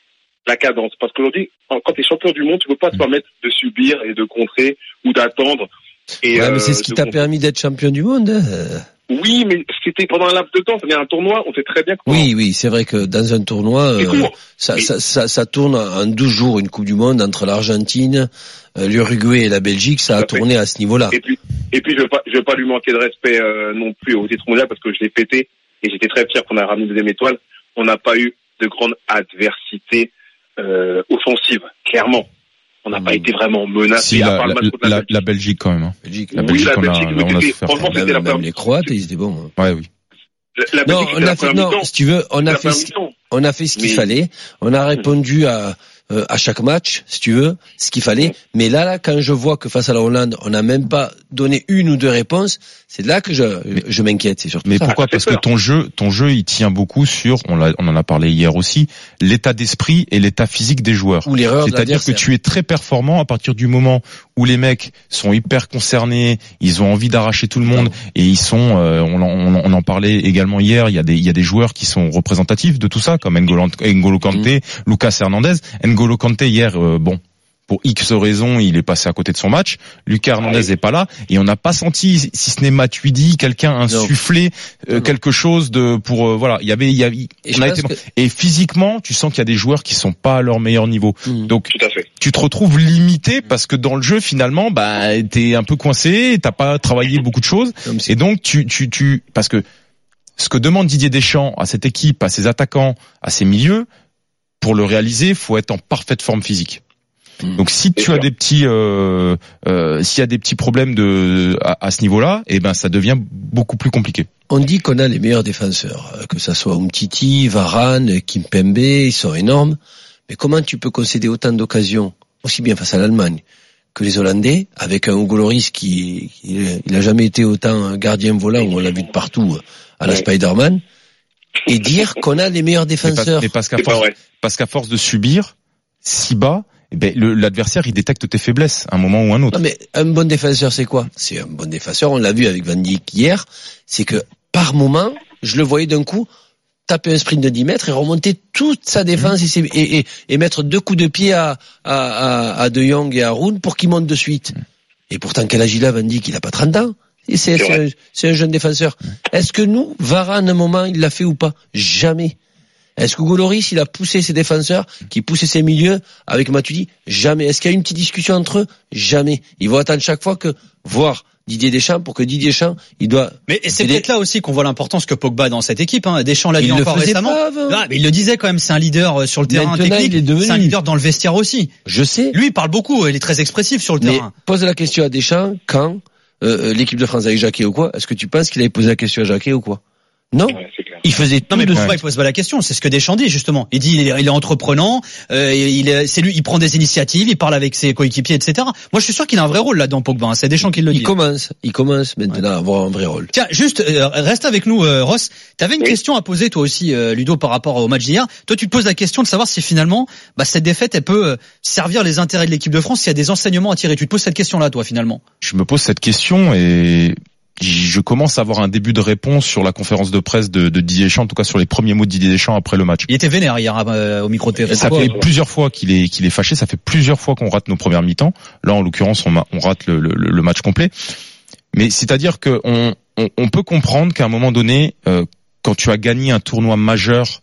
la cadence. Parce qu'aujourd'hui, quand tu es champion du monde, tu peux pas te permettre de subir et de contrer ou d'attendre. Et, ouais, euh, mais c'est ce qui t'a contrer. permis d'être champion du monde. Hein. Oui, mais c'était pendant un laps de temps. C'est un tournoi, on sait très bien comment... Oui, oui, c'est vrai que dans un tournoi, euh, ça, mais... ça, ça, ça tourne en douze jours, une Coupe du Monde entre l'Argentine, euh, l'Uruguay et la Belgique, ça a tourné à ce niveau-là. Et puis, et puis je veux pas, je veux pas lui manquer de respect euh, non plus au titre mondial parce que je l'ai fêté et j'étais très fier qu'on a ramené deuxième étoile. On n'a pas eu de grande adversité euh, offensive, clairement. On n'a mmh. pas été vraiment menacé. Si, à la, part le match la, la, la, la Belgique quand même. Hein. Belgique, la oui, Belgique, la on Belgique, a, mais on a c'était, franchement, c'était même, la même les Croates, ils étaient bons. Ouais, oui. La, la non, Belgique, on a fait, non, si tu veux, on a fait, on a fait ce qu'il mais... fallait. On a répondu à, euh, à chaque match, si tu veux, ce qu'il fallait. Mais là, là, quand je vois que face à la Hollande, on n'a même pas donné une ou deux réponses, c'est là que je, mais, je m'inquiète, c'est surtout mais ça. pourquoi? Parce que ton jeu, ton jeu, il tient beaucoup sur, on, l'a, on en a parlé hier aussi, l'état d'esprit et l'état physique des joueurs. Ou l'erreur de C'est-à-dire que tu es très performant à partir du moment où les mecs sont hyper concernés, ils ont envie d'arracher tout le monde et ils sont, euh, on, on, on en parlait également hier, il y a des, il y a des joueurs qui sont représentatifs de tout ça, comme N'Golo, N'Golo Kanté, mmh. Lucas Hernandez. N'Golo Kanté hier, euh, bon, pour X raisons, il est passé à côté de son match. Lucas Hernandez est pas là et on n'a pas senti, si ce n'est Matuidi, quelqu'un insuffler euh, quelque chose de pour euh, voilà. Il y avait, il y avait, et, on a été, que... et physiquement, tu sens qu'il y a des joueurs qui sont pas à leur meilleur niveau. Mmh. Donc, tout à fait. Tu te retrouves limité parce que dans le jeu, finalement, bah, t'es un peu coincé, t'as pas travaillé beaucoup de choses et donc tu, tu, tu, parce que ce que demande Didier Deschamps à cette équipe, à ses attaquants, à ses milieux, pour le réaliser, faut être en parfaite forme physique. Donc si tu as des petits, euh, euh, s'il y a des petits problèmes de à, à ce niveau-là, eh ben ça devient beaucoup plus compliqué. On dit qu'on a les meilleurs défenseurs, que ça soit Umtiti, Varane, Kimpembe, ils sont énormes. Mais comment tu peux concéder autant d'occasions, aussi bien face à l'Allemagne que les Hollandais, avec un Hugo Lloris qui, qui il a jamais été autant gardien volant, on l'a vu de partout à la Spider-Man, et dire qu'on a les meilleurs défenseurs. Mais parce qu'à force, parce qu'à force de subir si bas, eh ben, le, l'adversaire, il détecte tes faiblesses, à un moment ou un autre. Non, mais un bon défenseur, c'est quoi? C'est un bon défenseur, on l'a vu avec Van Dijk hier, c'est que, par moment, je le voyais d'un coup, taper un sprint de dix mètres et remonter toute sa défense mmh. et, et, et, et mettre deux coups de pied à, à, à, à De Jong et à Roon pour qu'ils montent de suite. Mmh. Et pourtant, quel âge il a, Van Dijk? Il a pas trente ans. Et c'est, c'est, c'est, un, c'est un jeune défenseur. Mmh. Est-ce que nous, Varane, à un moment, il l'a fait ou pas? Jamais. Est-ce que Hugo Lloris, il a poussé ses défenseurs, qui poussaient ses milieux avec Matuidi? Jamais. Est-ce qu'il y a eu une petite discussion entre eux? Jamais. Ils vont attendre chaque fois que voir Didier Deschamps pour que Didier Deschamps, il doit. Mais c'est peut-être là aussi qu'on voit l'importance que Pogba a dans cette équipe. Hein. Deschamps l'a dit encore récemment. Ah, mais il le disait quand même. C'est un leader sur le terrain Maintenant, technique. il est devenu... C'est un leader dans le vestiaire aussi. Je sais. Lui, il parle beaucoup. Il est très expressif sur le mais terrain. Pose la question à Deschamps quand euh, l'équipe de France avec Jacquet ou quoi. Est-ce que tu penses qu'il avait posé la question à Jacquet ou quoi? Non, ouais, il faisait tout. Non mais de pourquoi il pose pas la question? C'est ce que Deschamps dit justement. Il dit il est, il est entreprenant, euh, il est, c'est lui, il prend des initiatives, il parle avec ses coéquipiers, et cetera. Moi je suis sûr qu'il a un vrai rôle là-dedans, Pogba. Hein. C'est Deschamps qui le dit. Il commence, il commence maintenant ouais. à avoir un vrai rôle. Tiens, juste euh, reste avec nous, euh, Ross. T'avais une oui. question à poser toi aussi, euh, Ludo, par rapport au match d'hier. Toi tu te poses la question de savoir si finalement, bah, cette défaite elle peut servir les intérêts de l'équipe de France, s'il y a des enseignements à tirer. Tu te poses cette question-là, toi, finalement? Je me pose cette question et je commence à avoir un début de réponse sur la conférence de presse de, de Didier Deschamps, en tout cas sur les premiers mots de Didier Deschamps après le match. Il était vénère hier euh, au micro de T V. Ça fait plusieurs fois qu'il est qu'il est fâché, ça fait plusieurs fois qu'on rate nos premières mi-temps. Là, en l'occurrence, on, on rate le, le, le match complet. Mais c'est-à-dire que on, on, on peut comprendre qu'à un moment donné, euh, quand tu as gagné un tournoi majeur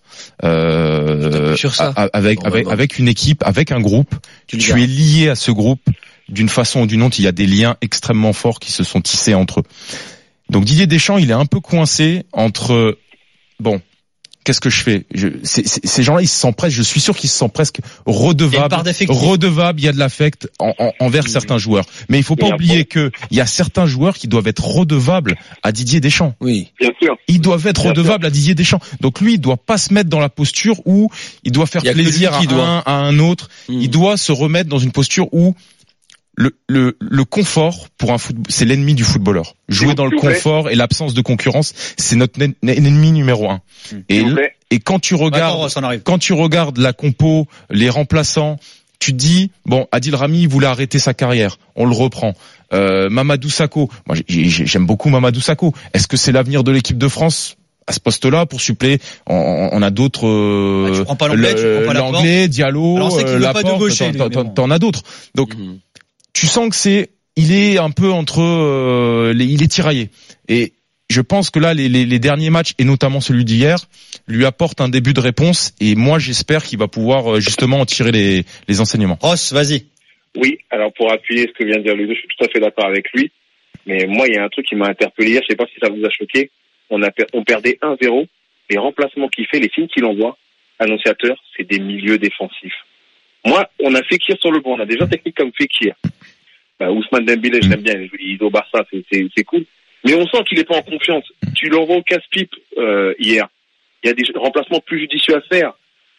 euh, avec avec avec une équipe, avec un groupe, tu, tu es lié à ce groupe. D'une façon ou d'une autre, il y a des liens extrêmement forts qui se sont tissés entre eux. Donc Didier Deschamps, il est un peu coincé entre, bon, qu'est-ce que je fais je, c'est, c'est, Ces gens-là, ils se sentent presque, je suis sûr qu'ils se sentent presque redevables, redevables, il y a de l'affect en, en, envers oui, certains oui. joueurs. Mais il faut pas oublier que il y a certains joueurs qui doivent être redevables à Didier Deschamps. Oui, bien sûr. Ils doivent être bien redevables sûr. à Didier Deschamps. Donc lui, il doit pas se mettre dans la posture où il doit faire plaisir à un, à un autre. Mmh. Il doit se remettre dans une posture où Le, le, le confort pour un football, c'est l'ennemi du footballeur. Jouer dans le confort et l'absence de concurrence, c'est notre ennemi numéro un. Et, et quand tu regardes, quand tu regardes la compo, les remplaçants, tu te dis, bon, Adil Rami voulait arrêter sa carrière, on le reprend. Euh, Mamadou Sakho, moi j'aime beaucoup Mamadou Sakho. Est-ce que c'est l'avenir de l'équipe de France? À ce poste-là, pour suppléer, on, on a d'autres, euh, ah, tu prends pas l'anglais, le, tu prends pas l'anglais, Diallo, euh, Laporte, t'en, t'en, t'en as d'autres. Donc, mmh. tu sens que c'est, il est un peu entre, euh, les, il est tiraillé. Et je pense que là, les, les, les derniers matchs, et notamment celui d'hier, lui apportent un début de réponse. Et moi, j'espère qu'il va pouvoir justement en tirer les, les enseignements. Ross, vas-y. Oui, alors pour appuyer ce que vient de dire Ludo, je suis tout à fait d'accord avec lui. Mais moi, il y a un truc qui m'a interpellé hier, je sais pas si ça vous a choqué. On a, on perdait un zéro. Les remplacements qu'il fait, les signes qu'il envoie, annonciateur, c'est des milieux défensifs. Moi, on a Fekir sur le banc. On a des gens techniques comme Fekir. Bah, Ousmane Dembélé, je l'aime bien. Il est au Barça, c'est, c'est, c'est cool. Mais on sent qu'il est pas en confiance. Tu l'envoies au casse-pipe, euh, hier. Il y a des remplacements plus judicieux à faire.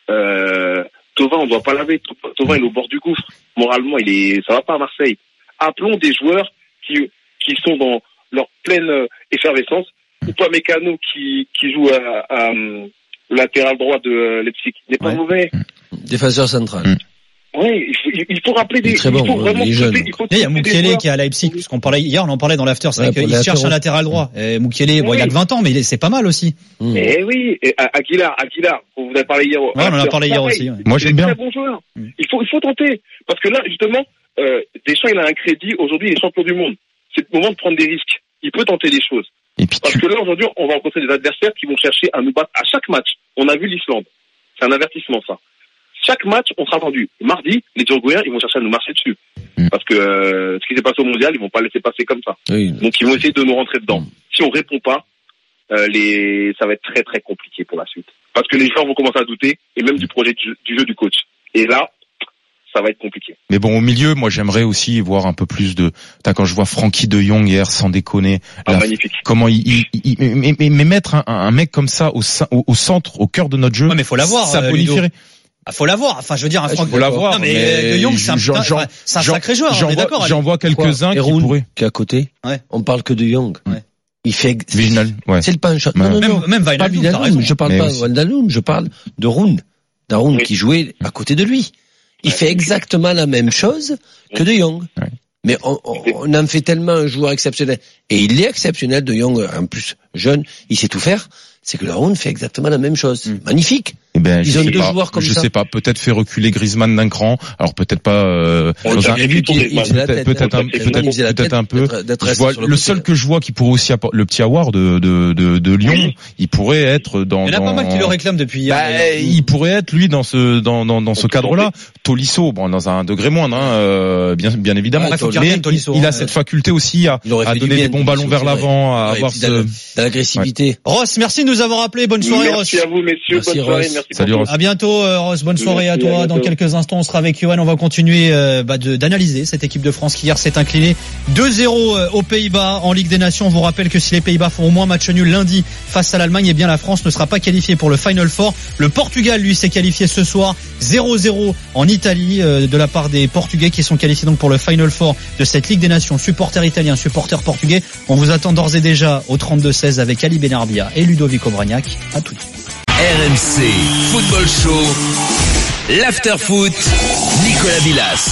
Euh, Thauvin, on doit pas laver. Thauvin, il est au bord du gouffre. Moralement, il est, ça va pas à Marseille. Appelons des joueurs qui, qui sont dans leur pleine effervescence. Ou pas Mécano qui, qui joue à, à, à latéral droit de Leipzig. Il n'est pas ouais. mauvais. Défenseur central. Mmh. Oui, il faut, il faut rappeler des. Très bon, il faut vraiment il, jeune, il, faut il y a Moukielé qui est à Leipzig, parce qu'on parlait hier, on en parlait dans l'after, c'est ouais, vrai qu'il cherche un latéral droit. Et Moukielé, bon, oui. il a que vingt ans, mais il est, c'est pas mal aussi. Mmh. Eh oui, et Aguilar, Aguilar, vous avez parlé hier. Ouais, on en a parlé hier aussi. Ouais. Moi, j'aime bien. C'est un très bon joueur. Mmh. Il faut, il faut tenter, parce que là, justement, euh, Deschamps, il a un crédit. Aujourd'hui, il est champion du monde. C'est le moment de prendre des risques. Il peut tenter des choses. Et puis Parce tu... que là, aujourd'hui, on va rencontrer des adversaires qui vont chercher à nous battre à chaque match. On a vu l'Islande. C'est un avertissement, ça. Chaque match, on sera vendu. Mardi, les Uruguayens, ils vont chercher à nous marcher dessus. Mm. Parce que euh, ce qui s'est passé au mondial, ils vont pas laisser passer comme ça. Oui. Donc, ils vont essayer de nous rentrer dedans. Mm. Si on répond pas, euh, les... ça va être très, très compliqué pour la suite. Parce que les joueurs vont commencer à douter, et même du projet du jeu du, jeu du coach. Et là, ça va être compliqué. Mais bon, au milieu, moi, j'aimerais aussi voir un peu plus de. T'as, quand je vois Francky de Jong hier, sans déconner, ah, là, magnifique. Comment il, il, il mais, mais, mais mettre un, un mec comme ça au, au, au centre, au cœur de notre jeu, ouais, mais faut l'avoir. Ça euh, bonifierait. Ah, faut l'avoir. Enfin, je veux dire, un Franck. Faut l'avoir. Non, mais, mais De Jong, c'est un, j'en, j'en, c'est un sacré joueur. J'en, on est vois, d'accord. J'en vois quelques-uns qui pourraient. Qui est à côté. Ouais. On parle que de Jong. Ouais. Il fait. Viginal. Ouais. C'est le penchant. Ouais. Non, non, même, non. Même Wijnaldum. Je parle mais pas aussi. de Wijnaldum. Je parle de Roun. D'un Roun oui. qui jouait à côté de lui. Il fait exactement la même chose que De Jong. Ouais. Mais on, on, on en fait tellement un joueur exceptionnel. Et il est exceptionnel, De Jong, en plus jeune, il sait tout faire. C'est que le Round fait exactement la même chose. Mmh. Magnifique. Eh ben, ils ont deux pas, joueurs comme je ça. Je sais pas, peut-être fait reculer Griezmann d'un cran. Alors peut-être pas. Euh, dans un, peut-être, peut-être un, peut-être, peut-être un peu. Vois, le, le seul que je vois qui pourrait aussi apporter, le petit Awar de de de, de Lyon, oui. il pourrait être dans. Il y en a dans, pas mal qui le réclament depuis hier. Bah, il pourrait être lui dans ce dans dans dans ce cadre-là. Tolisso, bon, dans un degré moindre, hein, euh, bien bien évidemment. Ouais, mais il, Tolisso, il a cette faculté aussi à à donner des bons ballons vers l'avant, à avoir de l'agressivité. Ross, merci de nous avoir appelé. Bonne soirée, Ross. Merci à vous, messieurs. Merci, bonne soirée. Ross. Merci. Salut, Ross. À bientôt, Ross. Bonne soirée merci, à toi. À Dans quelques instants, on sera avec Johan. On va continuer euh, bah, de, d'analyser cette équipe de France qui hier s'est inclinée deux zéro aux Pays-Bas en Ligue des Nations. On vous rappelle que si les Pays-Bas font au moins match nul lundi face à l'Allemagne, eh bien la France ne sera pas qualifiée pour le Final Four. Le Portugal, lui, s'est qualifié ce soir zéro zéro en Italie euh, de la part des Portugais qui sont qualifiés donc pour le Final Four de cette Ligue des Nations. Supporters italiens, supporters portugais. On vous attend d'ores et déjà au trente-deux seize avec Ali Benarbia et Ludovico Bragnac. À tout de suite. R M C Football Show, l'after-foot, Nicolas Villas.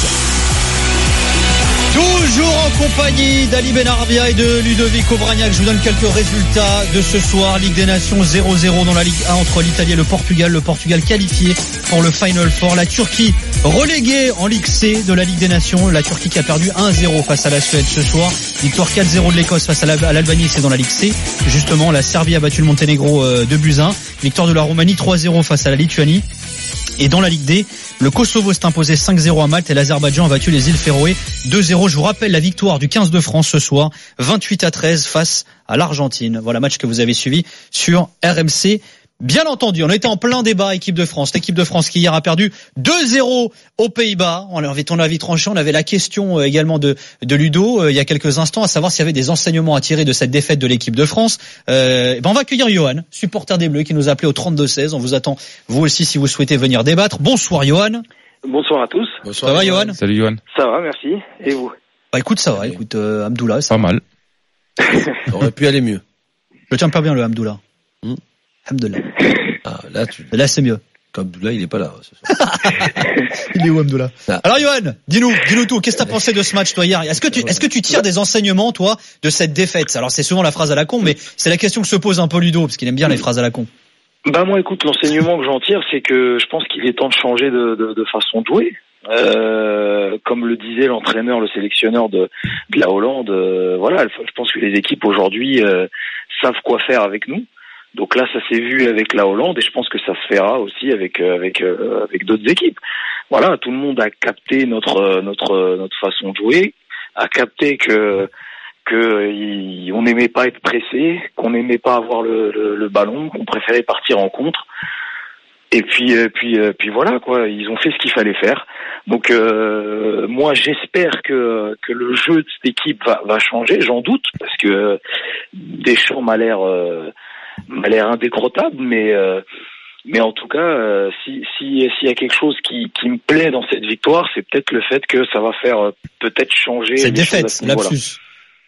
Toujours en compagnie d'Ali Benarbia et de Ludovico Bragnac. Je vous donne quelques résultats de ce soir. Ligue des Nations zéro zéro dans la Ligue un entre l'Italie et le Portugal. Le Portugal qualifié pour le Final Four. La Turquie reléguée en Ligue C de la Ligue des Nations. La Turquie qui a perdu un zéro face à la Suède ce soir. Victoire quatre zéro de l'Écosse face à l'Albanie, c'est dans la Ligue C. Justement, la Serbie a battu le Monténégro de buts un. Victoire de la Roumanie trois zéro face à la Lituanie. Et dans la Ligue D, le Kosovo s'est imposé cinq zéro à Malte et l'Azerbaïdjan a battu les îles Féroé deux zéro. Je vous rappelle la victoire du quinze de France ce soir, vingt-huit à treize face à l'Argentine. Voilà, match que vous avez suivi sur R M C Bien entendu, on était en plein débat équipe de France. L'équipe de France qui hier a perdu deux zéro aux Pays-Bas. On avait ton avis tranché. On avait la question également de, de Ludo euh, il y a quelques instants, à savoir s'il y avait des enseignements à tirer de cette défaite de l'équipe de France. Euh, ben on va accueillir Johan, supporter des Bleus, qui nous a appelé au trente-deux seize. On vous attend vous aussi si vous souhaitez venir débattre. Bonsoir Johan. Bonsoir à tous. Bonsoir, ça va Johan? Salut Johan. Ça va, merci. Et vous? Bah écoute, ça va. Écoute, euh, Hamdoullah, ça pas va. mal. Ça aurait pu aller mieux. Je tiens pas bien le Hamdoullah. Hmm. Hamdoullah. Ah, là, tu... là, c'est mieux. Hamdoullah, il est pas là. Ce soir. Il est où, Hamdoullah? Ah. Alors, Johan, dis-nous, dis-nous tout. Qu'est-ce que t'as pensé de ce match, toi, hier? Est-ce que tu, est-ce que tu tires des enseignements, toi, de cette défaite? Alors, c'est souvent la phrase à la con, mais c'est la question que se pose un peu Ludo, parce qu'il aime bien les phrases à la con. Bah, moi, écoute, l'enseignement que j'en tire, c'est que je pense qu'il est temps de changer de, de, de façon de jouer. Euh, comme le disait l'entraîneur, le sélectionneur de, de la Hollande, euh, voilà, je pense que les équipes aujourd'hui euh, savent quoi faire avec nous. Donc là, ça s'est vu avec la Hollande et je pense que ça se fera aussi avec avec euh, avec d'autres équipes. Voilà, tout le monde a capté notre notre notre façon de jouer, a capté que que y, on n'aimait pas être pressé, qu'on n'aimait pas avoir le, le, le ballon, qu'on préférait partir en contre. Et puis euh, puis euh, puis voilà quoi, ils ont fait ce qu'il fallait faire. Donc euh, moi j'espère que que le jeu de cette équipe va va changer, j'en doute parce que Deschamps m'a l'air euh, m'a l'air indécrottable, mais euh, mais en tout cas, euh, si si s'il y a quelque chose qui qui me plaît dans cette victoire, c'est peut-être le fait que ça va faire euh, peut-être changer. Cette défaite, lapsus.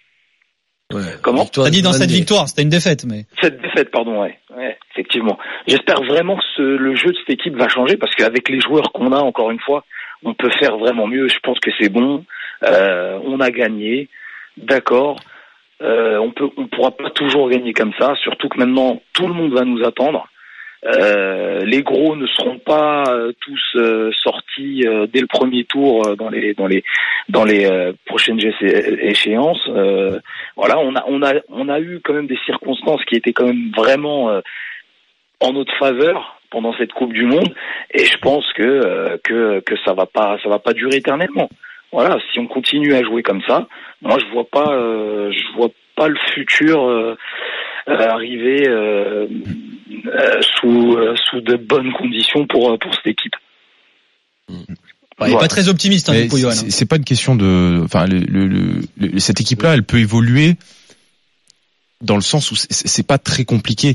Ouais. Comment? T'as dit dans cette victoire, c'était une défaite, mais. Cette défaite, pardon, ouais, ouais, effectivement. J'espère vraiment que ce, le jeu de cette équipe va changer parce qu'avec les joueurs qu'on a, encore une fois, on peut faire vraiment mieux. Je pense que c'est bon. Euh, on a gagné, d'accord. Euh, on peut, on pourra pas toujours gagner comme ça, surtout que maintenant tout le monde va nous attendre. Euh, les gros ne seront pas euh, tous euh, sortis euh, dès le premier tour euh, dans les dans les dans les euh, prochaines échéances. Euh, voilà, on a on a on a eu quand même des circonstances qui étaient quand même vraiment euh, en notre faveur pendant cette Coupe du Monde, et je pense que euh, que que ça va pas ça va pas durer éternellement. Voilà, si on continue à jouer comme ça, moi je vois pas euh, je vois pas le futur euh, arriver euh, euh, sous euh, sous de bonnes conditions pour pour cette équipe. Ouais, il est pas très optimiste, hein, du coup, Johan. C'est, c'est pas une question de, enfin, le, le, le, cette équipe-là, elle peut évoluer dans le sens où c'est, c'est pas très compliqué.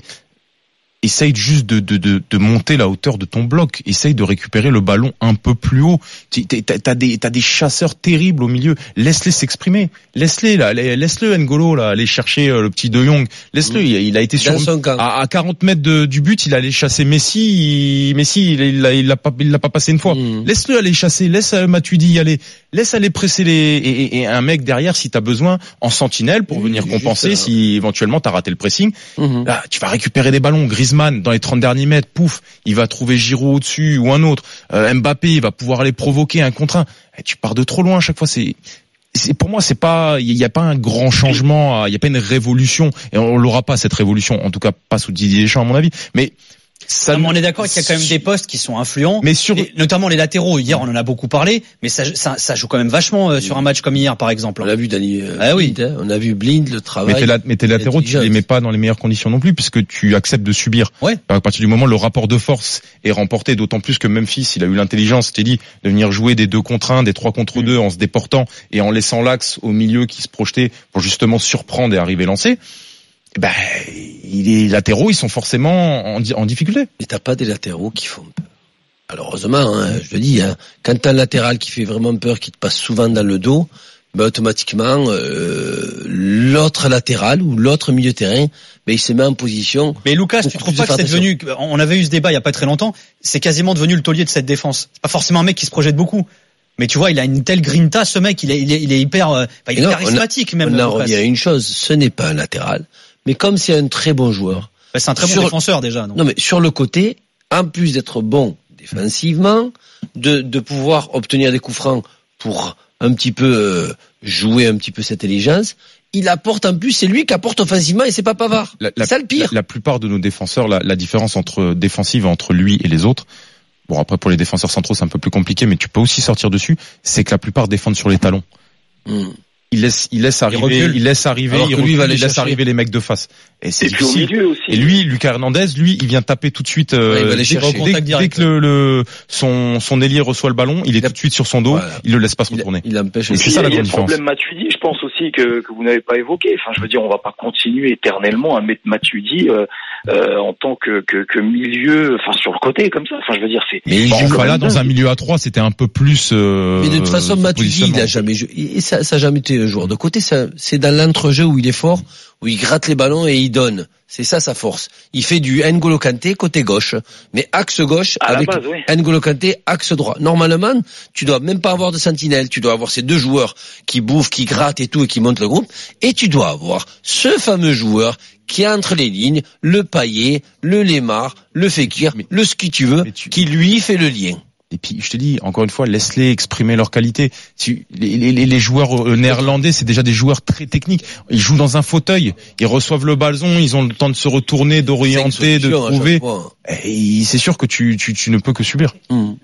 Essaye juste de, de, de, de monter la hauteur de ton bloc. Essaye de récupérer le ballon un peu plus haut. T'as, t'as des, t'as des chasseurs terribles au milieu. Laisse-les s'exprimer. Laisse-les, là. Laisse-le, N'Golo, là, aller chercher le petit De Jong. Laisse-le. Il, il a été sur, à, à quarante mètres de, du but, il allait chasser Messi. Il, Messi, il, il, l'a, il l'a pas, il l'a pas passé une fois. Mmh. Laisse-le aller chasser. Laisse Matuidi y aller. Laisse aller presser les, et, et un mec derrière, si t'as besoin, en sentinelle pour mmh, venir compenser juste, si éventuellement t'as raté le pressing. Mmh. Là, tu vas récupérer des ballons. Griezmann, dans les trente derniers mètres, pouf, il va trouver Giroud au-dessus ou un autre. Euh, Mbappé, il va pouvoir aller provoquer un contre un. Et tu pars de trop loin à chaque fois. C'est, c'est pour moi, c'est pas, il y a pas un grand changement, il y a pas une révolution. Et on l'aura pas cette révolution, en tout cas pas sous Didier Deschamps à mon avis. Mais ça, non, mais on est d'accord qu'il y a quand même des postes qui sont influents, mais sur et notamment les latéraux. Hier, on en a beaucoup parlé, mais ça, ça, ça joue quand même vachement euh, sur un match comme hier, par exemple. On a vu Dani, euh, ah oui, Blind, hein, on a vu Blind, le travail. Mais tes, la, mais tes latéraux, tu les mets pas dans les meilleures conditions non plus, puisque tu acceptes de subir. Ouais. À partir du moment où le rapport de force est remporté, d'autant plus que Memphis, il a eu l'intelligence, t'es dit, de venir jouer des deux contre un, des trois contre deux, en se déportant et en laissant l'axe au milieu qui se projetait pour justement surprendre et arriver lancé. Ben, les latéraux, ils sont forcément en, en difficulté. Et t'as pas des latéraux qui font peur. Alors heureusement, hein, je le dis, hein, quand t'as un latéral qui fait vraiment peur, qui te passe souvent dans le dos, ben automatiquement euh, l'autre latéral ou l'autre milieu terrain, ben il se met en position. Mais Lucas, tu trouves pas que c'est devenu, on avait eu ce débat il y a pas très longtemps, c'est quasiment devenu le taulier de cette défense. C'est pas forcément un mec qui se projette beaucoup. Mais tu vois, il a une telle grinta, ce mec, il est, il est, il est hyper, euh, il est non, charismatique on a, même. On en revient à une chose, ce n'est pas un latéral. Mais comme c'est un très bon joueur. Bah c'est un très bon sur, défenseur déjà, non? Non, mais sur le côté, en plus d'être bon défensivement, de, de pouvoir obtenir des coups francs pour un petit peu euh, jouer un petit peu cette intelligence, il apporte en plus, c'est lui qui apporte offensivement et c'est pas Pavard. La, la, c'est ça le pire. La, la plupart de nos défenseurs, la, la différence entre défensive entre lui et les autres, bon après pour les défenseurs centraux c'est un peu plus compliqué, mais tu peux aussi sortir dessus, c'est que la plupart défendent sur les talons. Mmh. il laisse, il laisse arriver, il, il laisse arriver, il, recule, lui, va il laisse chercher. arriver les mecs de face. Et c'est et difficile. Puis au milieu aussi. Et lui, Lucas Hernandez, lui, il vient taper tout de suite. Euh, ouais, il va les chercher. Dès, dès, dès que le, le son son ailier reçoit le ballon, il est il a, tout de suite sur son dos. Voilà. Il le laisse pas se retourner. Il, il empêche. Et c'est ça la grande différence. Il y a le problème Matuidi, je pense aussi que que vous n'avez pas évoqué. Enfin, je veux dire, on va pas continuer éternellement à mettre Matuidi euh, euh, en tant que, que que milieu, enfin sur le côté comme ça. Enfin, je veux dire, c'est. Mais il joue pas là dans un milieu à trois, c'était un peu plus. Euh, mais de toute façon, Matuidi, il a jamais joué. Et ça, ça a jamais été un joueur de côté. Ça, c'est dans l'entrejeu où il est fort, où il gratte les ballons et il donne. C'est ça sa force. Il fait du N'Golo Kanté côté gauche, mais axe gauche à avec base, oui. N'Golo Kanté axe droit. Normalement, tu dois même pas avoir de sentinelle. Tu dois avoir ces deux joueurs qui bouffent, qui grattent et tout et qui montent le groupe. Et tu dois avoir ce fameux joueur qui est entre les lignes, le Payet, le Lemar, le Fekir, mais, le ce qui tu veux, tu... qui lui fait le lien. Et puis, je te dis, encore une fois, laisse-les exprimer leur qualité. Les, les, les joueurs néerlandais, c'est déjà des joueurs très techniques. Ils jouent dans un fauteuil. Ils reçoivent le ballon. Ils ont le temps de se retourner, d'orienter, de trouver. Et c'est sûr que tu, tu, tu ne peux que subir. Mmh.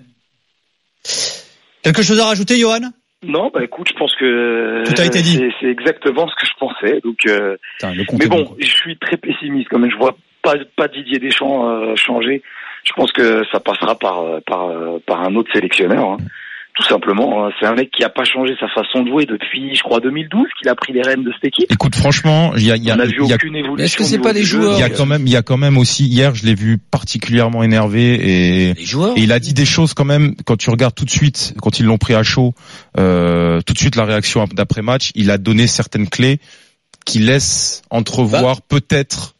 Quelque chose à rajouter, Johan? Non, bah écoute, je pense que tout a été dit. C'est, c'est exactement ce que je pensais. Donc, euh, Putain, mais bon, bon je suis très pessimiste quand même. Je vois pas, pas Didier Deschamps euh, changer. Je pense que ça passera par par par un autre sélectionneur, hein. Tout simplement. C'est un mec qui a pas changé sa façon de jouer depuis, je crois, deux mille douze, qu'il a pris les rênes de cette équipe. Écoute, franchement, il y a, il y a, on a vu il y a, aucune évolution. Est-ce que c'est pas les joueurs? Il y a quand même, il y a quand même aussi, hier, je l'ai vu particulièrement énervé et, et il a dit des choses quand même, quand tu regardes tout de suite, quand ils l'ont pris à chaud, euh, tout de suite la réaction d'après match, il a donné certaines clés qui laissent entrevoir bah. peut-être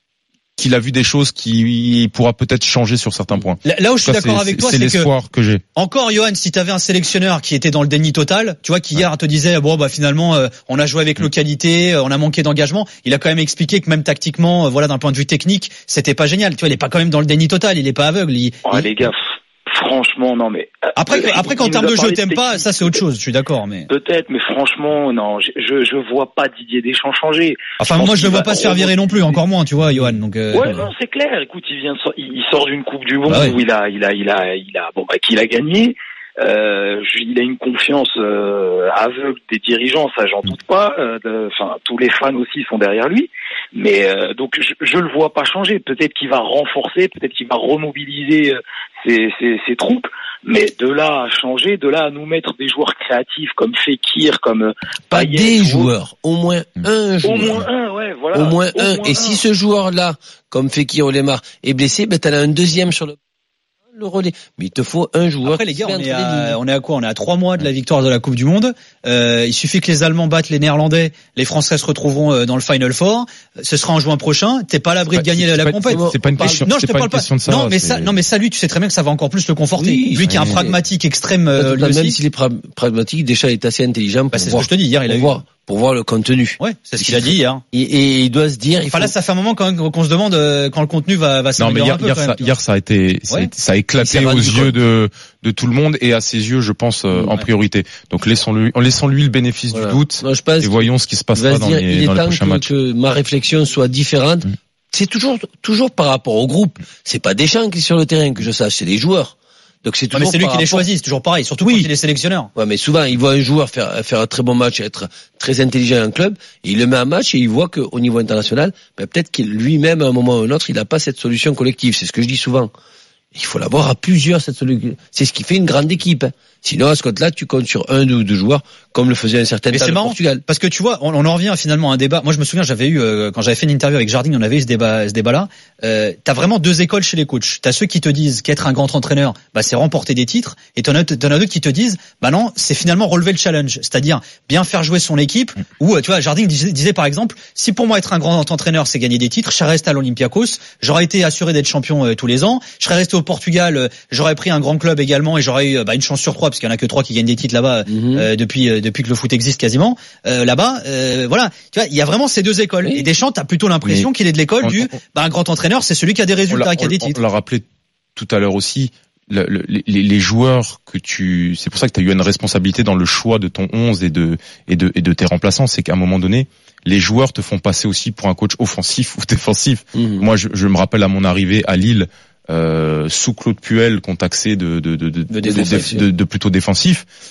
qu'il a vu des choses qui pourra peut-être changer sur certains points. Là, là où je suis d'accord avec toi, c'est, c'est, c'est l'espoir que, que j'ai. Encore, Johan, si tu avais un sélectionneur qui était dans le déni total, tu vois, qui hier te disait, bon, bah finalement, euh, on a joué avec localité, euh, on a manqué d'engagement. Il a quand même expliqué que même tactiquement, euh, voilà, d'un point de vue technique, c'était pas génial. Tu vois, il est pas quand même dans le déni total, il est pas aveugle. Il, oh, il... les gars. Franchement, non, mais après, euh, après, qu'en termes de jeu, t'aimes pas, ça c'est autre chose. Je suis d'accord, mais peut-être, mais franchement, non, je je, je vois pas Didier Deschamps changer. Enfin, moi, je le vois pas se faire virer non plus, encore moins, tu vois, Johan. Donc, euh... ouais, non, c'est clair. Écoute, il vient, de, il sort d'une Coupe du Monde bah ouais. où il a, il a, il a, il a, bon, bah, qu'il a gagné. Euh, il a une confiance euh, aveugle des dirigeants, ça j'en doute pas. Enfin, euh, tous les fans aussi sont derrière lui. Mais euh, donc je, je le vois pas changer. Peut-être qu'il va renforcer, peut-être qu'il va remobiliser euh, ses, ses, ses troupes. Mais de là à changer, de là à nous mettre des joueurs créatifs comme Fekir, comme euh, pas Payet, des joueurs, au moins un joueur. Au moins un, ouais, voilà. Au moins au un. Moins Et un. si ce joueur-là, comme Fekir ou Lemar, est blessé, ben t'en as un deuxième sur le le relais. Mais il te faut un joueur. Après les gars, on est, à, on est à quoi? On est à trois mois de la victoire de la Coupe du Monde. Euh, il suffit que les Allemands battent les Néerlandais, les Français se retrouveront dans le Final Four. Ce sera en juin prochain. T'es pas à l'abri de gagner la, la compétition. C'est pas une question. Non, je te parle pas. De ça, non, mais ça, non, mais ça, lui, tu sais très bien que ça va encore plus le conforter. Oui, lui qui est un pragmatique extrême. Euh, même s'il est pra- pragmatique, déjà il est assez intelligent. Pour bah, c'est voir, ce que je te dis hier. Il a eu. Voir. Pour voir le contenu. Ouais, c'est ce qu'il a dit hier. Et, et il doit se dire. Enfin faut... là, ça fait un moment quand même qu'on se demande euh, quand le contenu va, va s'améliorer un peu. Hier, quand même, ça, hier, ça a été, ouais. ça a éclaté aux yeux de de tout le monde et à ses yeux, je pense, euh, ouais. en priorité. Donc laissons-lui, laissons-lui le bénéfice voilà. du doute non, je pense et voyons ce qui se passera dans dire, les, dans les prochains que, matchs. Que ma réflexion soit différente. Mmh. C'est toujours toujours par rapport au groupe. C'est pas Deschamps qui est sur le terrain que je sache, c'est les joueurs. Donc c'est toujours ouais, mais c'est lui qui rapport... les choisit, c'est toujours pareil, surtout oui. quand il est sélectionneur. Ouais, mais souvent il voit un joueur faire faire un très bon match, être très intelligent en club, et il le met en match et il voit qu'au niveau international, ben, peut-être qu'il lui-même à un moment ou un autre, il n'a pas cette solution collective. C'est ce que je dis souvent. Il faut l'avoir à plusieurs cette solution. C'est ce qui fait une grande équipe. Sinon à ce compte-là, tu comptes sur un ou deux joueurs, comme le faisait un certain temps le Portugal. Parce que tu vois, on, on en revient finalement à un débat. Moi, je me souviens, j'avais eu euh, quand j'avais fait une interview avec Jardim, on avait eu ce débat, ce débat-là. Euh, t'as vraiment deux écoles chez les coachs. T'as ceux qui te disent qu'être un grand entraîneur, bah c'est remporter des titres, et t'en as, t'en as d'autres qui te disent, bah non, c'est finalement relever le challenge, c'est-à-dire bien faire jouer son équipe. Mmh. Ou tu vois, Jardim disait, disait par exemple, si pour moi être un grand entraîneur, c'est gagner des titres, je serais resté à l'Olympiakos, j'aurais été assuré d'être champion euh, tous les ans, je serais resté au Portugal, euh, j'aurais pris un grand club également, et j'aurais eu bah, une chance sur trois, parce qu'il y en a que trois qui gagnent des titres là-bas mmh. euh, depuis euh, depuis que le foot existe quasiment euh, là-bas. Euh, voilà, tu vois, il y a vraiment ces deux écoles. Oui. Et Deschamps, t'as plutôt l'impression mais qu'il est de l'école on, du bah un grand entraîneur, c'est celui qui a des résultats, qui a des titres. On l'a rappelé tout à l'heure aussi. Le, le, les, les joueurs que tu, c'est pour ça que tu as eu une responsabilité dans le choix de ton onze et de et de et de tes remplaçants, c'est qu'à un moment donné, les joueurs te font passer aussi pour un coach offensif ou défensif. Mmh. Moi, je, je me rappelle à mon arrivée à Lille. Euh, sous Claude Puel, qu'on taxait de de de de, de, de, de, de, de plutôt défensif.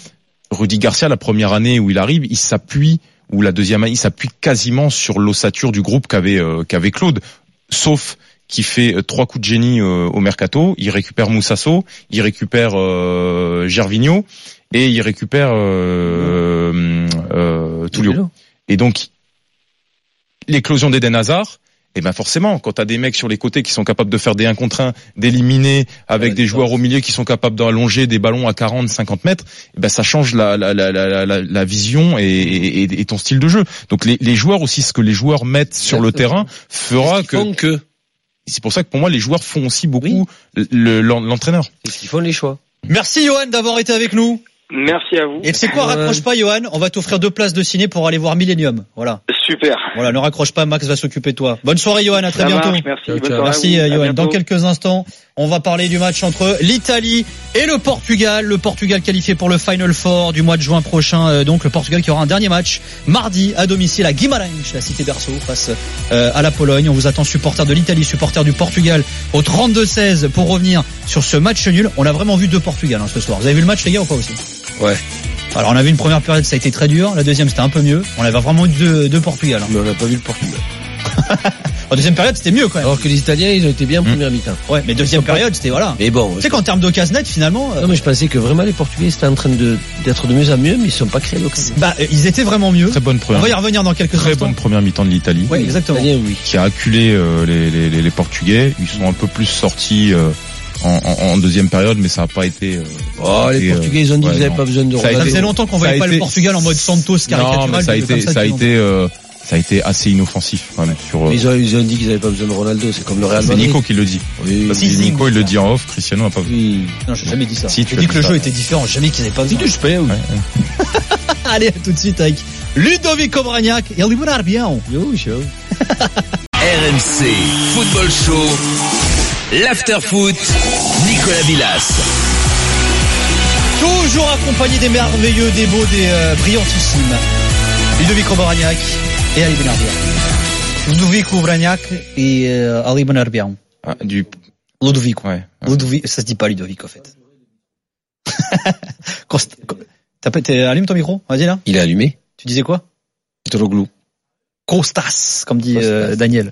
Rudy Garcia, la première année où il arrive, il s'appuie, ou la deuxième année, il s'appuie quasiment sur l'ossature du groupe qu'avait euh, qu'avait Claude, sauf qui fait euh, trois coups de génie euh, au mercato. Il récupère Moussasso, il récupère euh, Gervinho et il récupère euh, euh, Tullio. Et donc l'éclosion d'Eden Hazard. Et ben forcément, quand t'as des mecs sur les côtés qui sont capables de faire des un contre un, d'éliminer avec ouais, des joueurs au milieu qui sont capables d'allonger des ballons à quarante, cinquante mètres, et ben ça change la la la la la, la vision et, et, et ton style de jeu. Donc les, les joueurs aussi, ce que les joueurs mettent sur le terrain fera que. que... C'est pour ça que pour moi les joueurs font aussi beaucoup oui. le, l'entraîneur. C'est ce qu'ils font les choix. Merci Johan d'avoir été avec nous. Merci à vous. Et c'est quoi, raccroche pas Johan, on va t'offrir deux places de ciné pour aller voir Millennium. Voilà. Super. Voilà, ne raccroche pas, Max va s'occuper de toi. Bonne soirée Johan, à très Ça bientôt. Marche, merci. Ciao, bonne ciao. Merci Johan. Dans quelques instants, on va parler du match entre l'Italie et le Portugal. Le Portugal qualifié pour le Final Four du mois de juin prochain. Donc le Portugal qui aura un dernier match mardi à domicile à Guimarães, la cité berceau, face euh, à la Pologne. On vous attend supporters de l'Italie, supporters du Portugal au trente-deux seize pour revenir sur ce match nul. On a vraiment vu deux Portugal hein, ce soir. Vous avez vu le match les gars ou pas aussi? Ouais. Alors on a vu une première période, ça a été très dur. La deuxième c'était un peu mieux. On avait vraiment eu deux, deux Portugal. Hein. Mais on n'a pas vu le Portugal. En deuxième période c'était mieux quand même. Alors que les Italiens ils ont été bien en première mi-temps. Ouais, mais deuxième période c'était voilà. Mais bon. Tu sais qu'en termes d'occasion net finalement. Non mais je pensais que vraiment les Portugais étaient en train de d'être de mieux en mieux, mais ils ne sont pas créés l'occasion. Bah ils étaient vraiment mieux. Très bonne première. On va y revenir dans quelques Très instants. bonne première mi-temps de l'Italie. Oui exactement. Italiens, oui. Qui a acculé euh, les, les les les Portugais. Ils sont un peu plus sortis. Euh, En, en, en deuxième période, mais ça n'a pas été. Euh, oh, les Portugais, ils ont dit ouais, qu'ils n'avaient pas besoin de. Ça, ça faisait longtemps qu'on voyait pas été, le Portugal en mode Santos caricatural. Non, mais ça a été, ça, ça a été, euh, ça a été assez inoffensif quand même. Sur. Ils ont, ils ont dit qu'ils n'avaient pas besoin de Ronaldo. C'est comme le Real Madrid. C'est Nico qui le dit. Oui. Parce que si, Nico, si, il le dit en off. Cristiano n'a pas besoin. Oui. Non, j'ai jamais dit ça. Si, j'ai dit que le ça. jeu était différent. Jamais qu'ils n'avaient pas besoin. Si, je paye, oui. Ouais. Allez, à tout de suite avec Ludovico Bragnac et Olivier Arbion. Oui, show. R M C Football Show. L'after-foot, Nicolas Villas. Toujours accompagné des merveilleux, des beaux, des euh, brillantissimes. Ludovico Bragnac et Ali Benarbia. Ludovico Bragnac et euh, Ali Benarbia. Ah, du... Ludovico. Ouais. Ludovico, ça se dit pas Ludovico en fait. Cost... T'as pété, allume ton micro, vas-y là. Il est allumé. Tu disais quoi? Troglou. Costas, comme dit Costas. Euh, Daniel.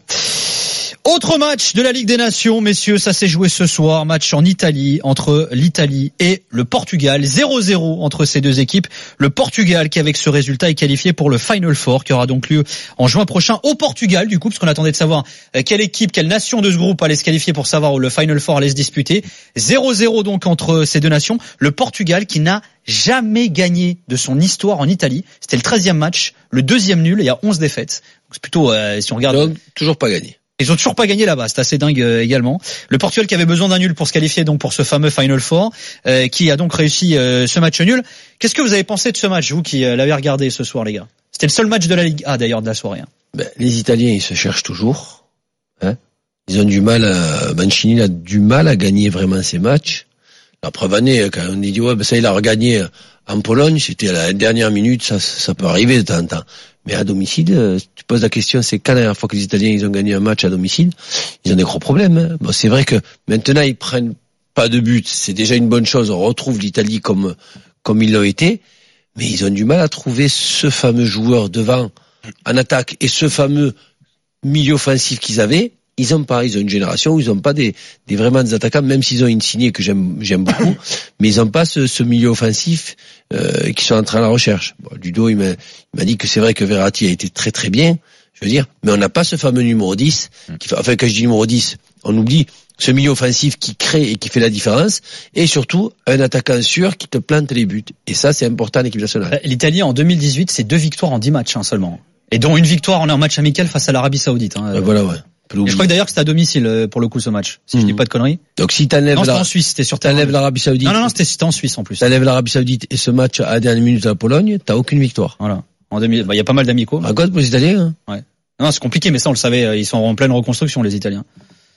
Autre match de la Ligue des Nations, messieurs, ça s'est joué ce soir, match en Italie, entre l'Italie et le Portugal, zéro zéro entre ces deux équipes. Le Portugal qui avec ce résultat est qualifié pour le Final Four qui aura donc lieu en juin prochain au Portugal, du coup, parce qu'on attendait de savoir quelle équipe, quelle nation de ce groupe allait se qualifier pour savoir où le Final Four allait se disputer. zéro zéro donc entre ces deux nations. Le Portugal qui n'a jamais gagné de son histoire en Italie. C'était le treizième match, le deuxième nul, et il y a onze défaites. Donc c'est plutôt, euh, si on regarde... Donc, toujours pas gagné. Ils ont toujours pas gagné là-bas, c'est assez dingue euh, également. Le Portugal qui avait besoin d'un nul pour se qualifier donc pour ce fameux Final Four, euh, qui a donc réussi euh, ce match nul. Qu'est-ce que vous avez pensé de ce match, vous qui euh, l'avez regardé ce soir, les gars? C'était le seul match de la Ligue A d'ailleurs de la soirée. Hein. Ben, les Italiens, ils se cherchent toujours. Hein, ils ont du mal à... Mancini a du mal à gagner vraiment ces matchs. La preuve année, quand on dit ouais, ben ça il a regagné en Pologne, c'était à la dernière minute, ça, ça peut arriver de temps en temps. Mais à domicile, tu poses la question, c'est quand la dernière fois que les Italiens ils ont gagné un match à domicile, ils ont des gros problèmes. Hein. Bon, c'est vrai que maintenant ils prennent pas de but, c'est déjà une bonne chose. On retrouve l'Italie comme comme ils l'ont été, mais ils ont du mal à trouver ce fameux joueur devant en attaque et ce fameux milieu offensif qu'ils avaient. Ils ont pas, ils ont une génération où ils ont pas des, des vraiment des attaquants, même s'ils ont Insigne que j'aime, j'aime beaucoup, mais ils ont pas ce, ce milieu offensif, euh, qui sont en train de la recherche. Bon, Ludo, il m'a, il m'a dit que c'est vrai que Verratti a été très très bien, je veux dire, mais on n'a pas ce fameux numéro dix, qui fait, enfin, quand je dis numéro dix, on oublie ce milieu offensif qui crée et qui fait la différence, et surtout, un attaquant sûr qui te plante les buts. Et ça, c'est important en équipe nationale. L'Italie, en deux mille dix-huit, c'est deux victoires en dix matchs, hein, seulement. Et dont une victoire en un match amical face à l'Arabie Saoudite, hein. Euh, voilà, ouais. Et je crois que d'ailleurs que c'était à domicile pour le coup ce match, si mmh. je dis pas de conneries. Donc si t'enlèves non, c'était la... en Suisse, c'était sur t'enlèves l'Arabie Saoudite. Non non non, c'était, c'était en Suisse en plus. T'enlèves l'Arabie Saoudite et ce match à la dernière minute à la Pologne, t'as aucune victoire. Voilà. En deux mille, bah il y a pas mal d'amicaux. À cause pour les Italiens. Hein. Ouais. Non, c'est compliqué, mais ça on le savait, ils sont en pleine reconstruction les Italiens.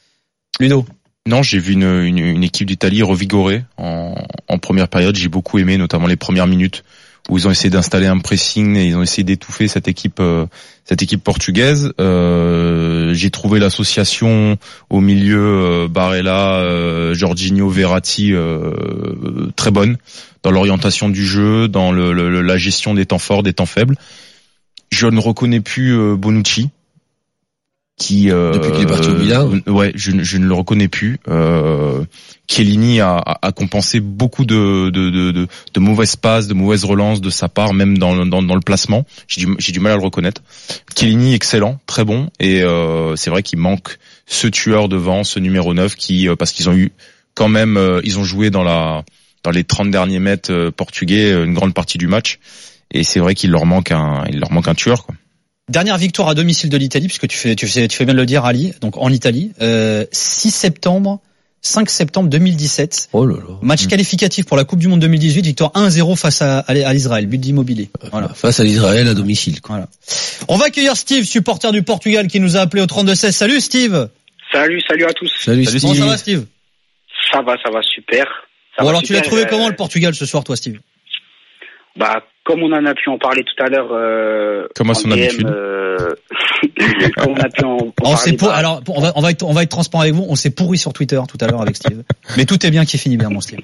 Ludo. Non, j'ai vu une, une, une équipe d'Italie revigorée en, en première période. J'ai beaucoup aimé, notamment les premières minutes où ils ont essayé d'installer un pressing et ils ont essayé d'étouffer cette équipe euh, cette équipe portugaise. Euh, j'ai trouvé l'association au milieu euh, Barella, euh, Jorginho, Verratti euh, très bonne dans l'orientation du jeu, dans le, le, la gestion des temps forts, des temps faibles. Je ne reconnais plus euh, Bonucci. Qui euh, depuis qu'il est parti au Milan, euh, ouais, je, je ne le reconnais plus. Euh, Chiellini a, a compensé beaucoup de, de, de, de, de mauvaises passes, de mauvaises relances de sa part, même dans, dans, dans le placement. J'ai du, j'ai du mal à le reconnaître. Chiellini excellent, très bon, et euh, c'est vrai qu'il manque ce tueur devant, ce numéro neuf, qui euh, parce qu'ils ont eu quand même, euh, ils ont joué dans la dans les trente derniers mètres euh, portugais une grande partie du match, et c'est vrai qu'il leur manque un, il leur manque un tueur, quoi. Dernière victoire à domicile de l'Italie, puisque tu fais, tu fais, tu fais bien de le dire, Ali, donc en Italie, euh, six septembre, cinq septembre deux mille dix-sept. Oh là là. Match mmh. qualificatif pour la Coupe du Monde deux mille dix-huit, victoire un zéro face à, à l'Israël, but d'Immobilier. Voilà. Face à l'Israël à domicile. Voilà. On va accueillir Steve, supporter du Portugal, qui nous a appelé au trente-deux seize. Salut Steve. Salut, salut à tous. Salut, salut Steve. Comment ça va Steve? Ça va, ça va super. Ça bon va alors super, tu l'as trouvé euh... comment le Portugal ce soir, toi Steve? Bah, comme on en a pu en parler tout à l'heure, euh, comme à son D M, habitude. Euh, comme on a pu en, en on parler. S'est pour... bah... Alors, on va, on va être, on va être transparent avec vous. On s'est pourri sur Twitter tout à l'heure avec Steve. Mais tout est bien qui finit bien, mon Steve.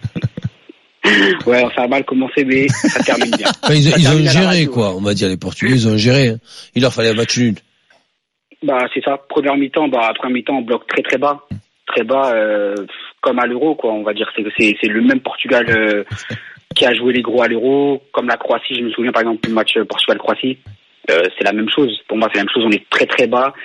Ouais, ça a mal commencé, mais ça termine bien. Enfin, ils ça ils ont géré, quoi. On va dire les Portugais, ils ont géré. Il leur fallait un match nul. Bah, c'est ça. Première mi-temps, bah, première mi-temps, on bloque très très bas, très bas, euh, comme à l'Euro, quoi. On va dire c'est c'est c'est le même Portugal. Euh, qui a joué les gros à l'Euro, comme la Croatie, je me souviens par exemple du match Portugal-Croatie, euh, c'est la même chose. Pour moi, c'est la même chose, on est très très bas.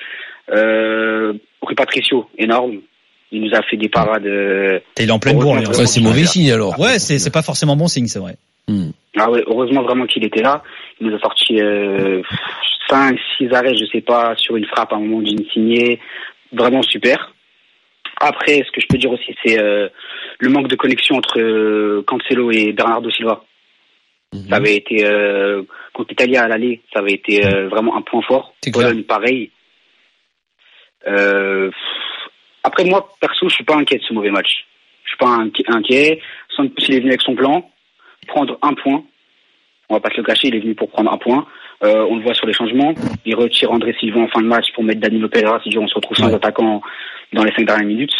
Euh, Rui Patricio, énorme. Il nous a fait des parades. Euh, Et il est en pleine bourre. Ouais, c'est mauvais signe alors. Ouais, c'est c'est pas forcément bon signe, c'est vrai. Hmm. Ah ouais, heureusement vraiment qu'il était là. Il nous a sorti euh, cinq, six arrêts, je sais pas, sur une frappe à un moment d'une signée. Vraiment super. Après, ce que je peux dire aussi, c'est euh, le manque de connexion entre euh, Cancelo et Bernardo Silva. Mm-hmm. Ça avait été, euh, contre l'Italie à l'aller, ça avait été euh, vraiment un point fort. Pologne, pareil. Euh, après, moi, perso, je suis pas inquiet de ce mauvais match. Je suis pas inquiet. Sans plus, il est venu avec son plan, prendre un point. On va pas se le cacher, il est venu pour prendre un point. Euh, on le voit sur les changements. Il retire André Silva en fin de match pour mettre Danilo Pereira. Si on se retrouve sans ouais. attaquant dans les cinq dernières minutes.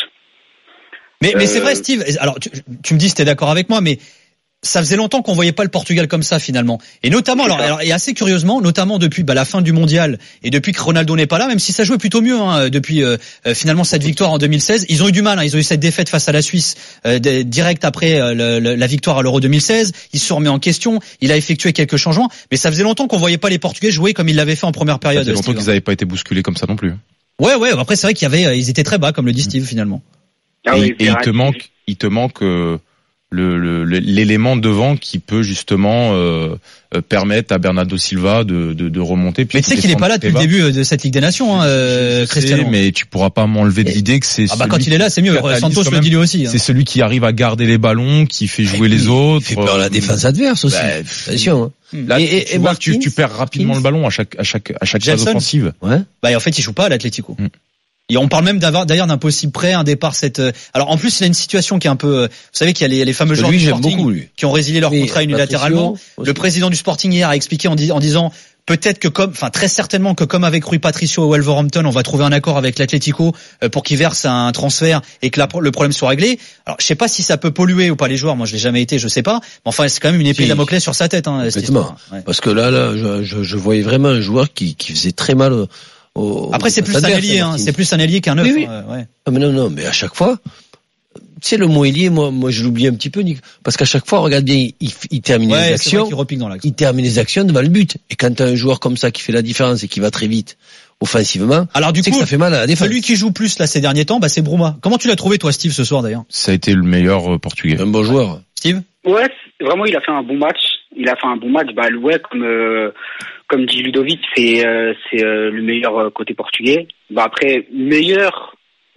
Mais, euh... mais c'est vrai, Steve. Alors, tu, tu me dis si t'es d'accord avec moi, mais ça faisait longtemps qu'on voyait pas le Portugal comme ça finalement. Et notamment, alors, alors, et assez curieusement, notamment depuis bah, la fin du mondial et depuis que Ronaldo n'est pas là, même si ça jouait plutôt mieux hein, depuis euh, finalement cette victoire en deux mille seize. Ils ont eu du mal, hein, ils ont eu cette défaite face à la Suisse euh, de, direct après euh, le, le, la victoire à l'Euro deux mille seize. Il se remet en question, il a effectué quelques changements, mais ça faisait longtemps qu'on voyait pas les Portugais jouer comme ils l'avaient fait en première période. Ça faisait longtemps qu'ils n'avaient pas été bousculés comme ça non plus. Ouais, ouais. Après, c'est vrai qu'il y avait, ils étaient très bas, comme le dit Steve finalement. Ah et, oui, et il te manque, il te manque. Euh, Le, le, l'élément devant qui peut justement euh, permettre à Bernardo Silva de, de, de remonter. Mais tu sais qu'il est pas là depuis le début de cette Ligue des Nations, hein, euh, Cristiano. Mais tu pourras pas m'enlever de l'idée que c'est. Ah bah quand il est là, c'est mieux. Santos le dit lui aussi. C'est celui qui arrive à garder les ballons, qui fait jouer les autres. Il fait peur à la défense adverse aussi. Bah, attention. Hein. Là, et, tu, et vois, Martins, tu, tu perds rapidement Martins. le ballon à chaque à chaque à chaque phase offensive. Ouais. Bah en fait, il joue pas à l'Atlético. Mm. Et on parle même d'avoir, d'ailleurs d'un possible prêt, un départ cette. Alors en plus il a une situation qui est un peu. Vous savez qu'il y a les, les fameux joueurs du Sporting beaucoup, qui ont résilié leur contrat unilatéralement. Le président du Sporting hier a expliqué en, dis, en disant peut-être que comme, enfin très certainement que comme avec Rui Patricio au Wolverhampton, on va trouver un accord avec l'Atlético pour qu'il verse un transfert et que la, le problème soit réglé. Alors je sais pas si ça peut polluer ou pas les joueurs. Moi je l'ai jamais été, je sais pas. Mais enfin c'est quand même une épée si, Damoclès sur sa tête. Hein, complètement. Ouais. Parce que là là je, je, je voyais vraiment un joueur qui, qui faisait très mal. Au, Après c'est plus un ailier, hein, c'est plus un ailier qu'un neuf. Oui, oui. Euh, ouais. Ah, mais non, non, mais à chaque fois, tu sais le mot ailier, moi, moi je l'oublie un petit peu, parce qu'à chaque fois, regarde bien, il, il termine ouais, les actions, dans il termine les actions devant le but. Et quand t'as un joueur comme ça qui fait la différence et qui va très vite offensivement, alors du coup, que ça fait mal à la défense. Celui qui joue plus là ces derniers temps, bah c'est Bruma. Comment tu l'as trouvé toi, Steve, ce soir d'ailleurs? Ça a été le meilleur euh, portugais. Un bon joueur. Steve? Ouais, vraiment, il a fait un bon match. Il a fait un bon match. Bah ouais, comme euh, comme dit Ludovic, c'est euh, c'est euh, le meilleur côté portugais. Bah après meilleur,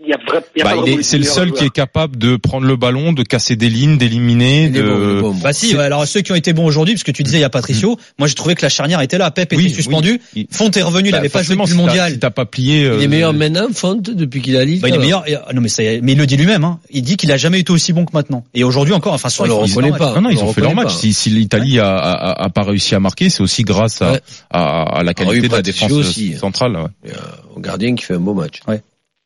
il y a vrai, il y a bah, pas il est, c'est le seul joueur. qui est capable de prendre le ballon, de casser des lignes, d'éliminer. De... Bon, bon, bon. Bah si, ouais, alors ceux qui ont été bons aujourd'hui, parce que tu disais il y a Patricio, mmh. moi j'ai trouvé que la charnière était là, Pep oui, était suspendu, oui. Font est revenu, bah, il avait pas joué depuis le mondial. Si t'as pas plié, euh... il est meilleur maintenant, Font, depuis qu'il a Lille. Bah, il est meilleur, non mais ça, mais il le dit lui-même, hein. Il dit qu'il a jamais été aussi bon que maintenant. Et aujourd'hui encore, enfin, sur on le reconnaît pas. Non, non, ils ont fait leur match. Si, si l'Italie ouais. a, a, a pas réussi à marquer, c'est aussi grâce à, ouais. à, à la qualité de la défense aussi, centrale. Ouais. Et, euh, au gardien qui fait un beau match. Ouais.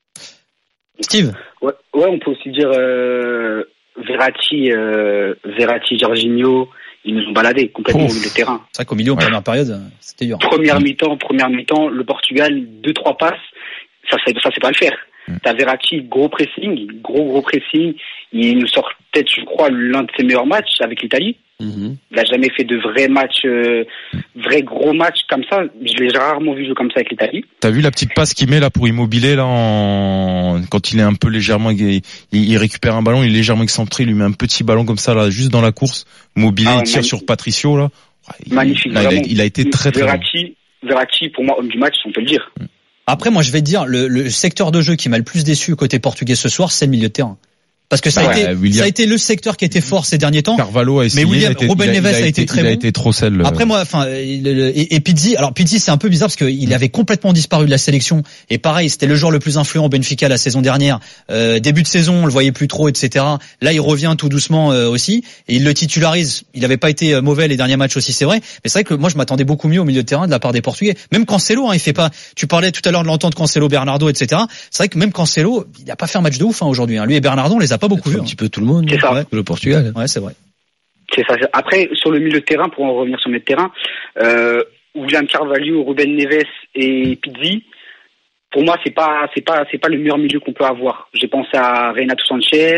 Steve. Ouais, ouais, on peut aussi dire euh, Verratti, euh, Verratti, Jorginho, ils nous ont baladés complètement au milieu de terrain. C'est vrai qu'au milieu, en ouais. première période, c'était dur. Première mi-temps, première mi-temps, le Portugal, deux trois passes, ça, ça, ça c'est pas le faire. Mm. T'as Verratti, gros pressing, gros gros pressing. Il nous sort peut-être, je crois, l'un de ses meilleurs matchs avec l'Italie. Mm-hmm. Il a jamais fait de vrais matchs, euh, vrais gros matchs comme ça. Je l'ai rarement vu jouer comme ça avec l'Italie. T'as vu la petite passe qu'il met là pour Immobilier là en... quand il est un peu légèrement, il, il récupère un ballon, il est légèrement excentré, il lui met un petit ballon comme ça là, juste dans la course. Immobilier ah ouais, il tire magnifique. Sur Patricio là. Il, magnifique. Là, il, a, il a été très très Verratti, bon. Verratti pour moi homme du match, on peut le dire. Après, moi, je vais te dire, le, le secteur de jeu qui m'a le plus déçu côté portugais ce soir, c'est le milieu de terrain. Parce que ça a, ouais, été, William... ça a été le secteur qui était fort ces derniers temps. Carvalho a essayé, mais William, été, Ruben Neves a, a, a été, été très il bon. Il a été trop celle. Après moi, enfin, et, et Pizzi, alors Pizzi c'est un peu bizarre parce qu'il avait complètement disparu de la sélection. Et pareil, c'était le joueur le plus influent au Benfica la saison dernière. Euh, début de saison, on le voyait plus trop, et cetera. Là, il revient tout doucement euh, aussi et il le titularise. Il n'avait pas été mauvais les derniers matchs aussi, c'est vrai. Mais c'est vrai que moi, je m'attendais beaucoup mieux au milieu de terrain de la part des Portugais. Même Cancelo, hein, il fait pas. Tu parlais tout à l'heure de l'entente Cancelo, Bernardo, et cetera. C'est vrai que même Cancelo, il n'a pas fait un match de ouf hein, aujourd'hui. Hein. Lui et Bernardo, on les a pas beaucoup vus. Un petit peu tout le monde. C'est ça. Ouais. Le Portugal. Ouais, c'est vrai. C'est ça. Après, sur le milieu de terrain, pour en revenir sur le milieu de terrain, euh, William Carvalho, Ruben Neves et Pizzi, pour moi, c'est pas, c'est pas, c'est pas le meilleur milieu qu'on peut avoir. J'ai pensé à Renato Sanchez,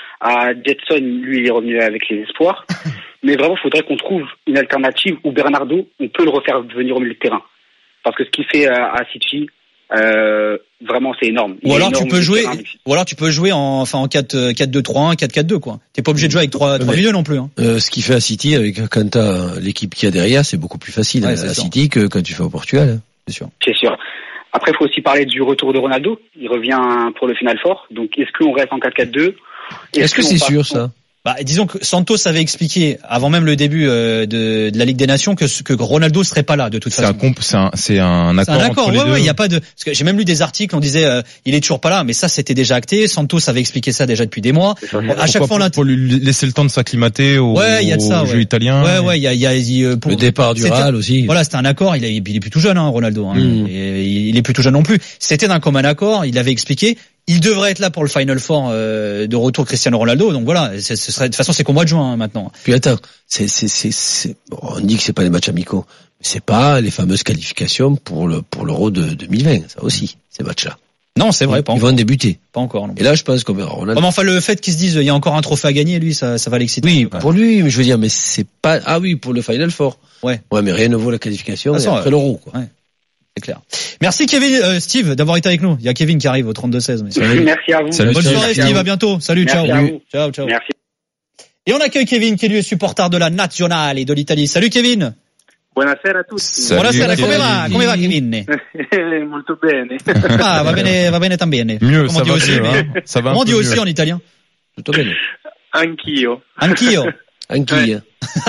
à Jetson, lui, il est revenu avec les espoirs. Mais vraiment, il faudrait qu'on trouve une alternative où Bernardo, on peut le refaire venir au milieu de terrain. Parce que ce qu'il fait à, à City, Euh, vraiment c'est énorme. Ou alors énorme, tu peux jouer, ou alors tu peux jouer en, enfin en quatre deux trois un, quatre quatre deux quoi. T'es pas obligé de jouer avec trois milieux non plus. Hein. Euh, ce qu'il fait à City avec quand t'as l'équipe qu'il y a derrière, c'est beaucoup plus facile ouais, à, à City que quand tu fais au Portugal. Hein. C'est sûr. C'est sûr. Après, il faut aussi parler du retour de Ronaldo. Il revient pour le Final Four. Donc, est-ce qu'on reste en quatre quatre deux? Est-ce, est-ce que c'est sûr ça? Bah, disons que Santos avait expliqué avant même le début euh, de, de la Ligue des Nations que, que Ronaldo serait pas là de toute c'est façon. Un comp, c'est un c'est un accord. C'est un accord. Entre ouais, les ouais. Il deux. y a pas de. Parce que j'ai même lu des articles. On disait euh, il est toujours pas là, mais ça c'était déjà acté. Santos avait expliqué ça déjà depuis des mois. Ça, bon, à chaque fois, pour, pour lui laisser le temps de s'acclimater au, ouais, y a de ça, au ouais. jeu italien. Ouais, ouais. Il y a, il y a il, pour, le départ du Real aussi. Voilà, c'était un accord. Il est, il est plus tout jeune, hein, Ronaldo. Hein, mm. et, il est plus tout jeune non plus. C'était d'un commun accord. Il avait expliqué. Il devrait être là pour le Final Four euh, de retour Cristiano Ronaldo. Donc voilà, ce serait de toute façon c'est qu'au mois de juin hein, maintenant. Puis attends, c'est c'est c'est, c'est bon, on dit que c'est pas les matchs amicaux, mais c'est pas les fameuses qualifications pour le pour l'Euro de deux mille vingt, ça aussi ces matchs-là. Non, c'est vrai, ils, pas ils encore. vont débuter. Pas encore. Non. Et là, je pense qu'on verra Ronaldo. Comme enfin le fait qu'ils se disent il y a encore un trophée à gagner, lui, ça ça va l'exciter. Oui, pour lui, mais je veux dire, mais c'est pas ah oui pour le Final Four. Ouais. Ouais, mais rien ne vaut la qualification façon, après euh, l'Euro, quoi. Ouais. C'est clair. Merci Kevin, euh, Steve, d'avoir été avec nous. Il y a Kevin qui arrive au trente-deux seize. Merci à vous. Salut, bonne soirée Steve, à bientôt. Salut, Merci ciao. À vous. Ciao, ciao. Merci. Et on accueille Kevin qui lui est supporter de la Nazionale et de l'Italie. Salut Kevin. Buonasera a tutti. Salut, Buonasera, come va? Come va Kevin? Molto bene. Ah, va bene, va bene también. Mieux, Comment ça va aussi, mieux, hein. Ça va Comment on dit mieux. aussi en italien? Tutto bene. Anch'io. Anch'io. Anch'io.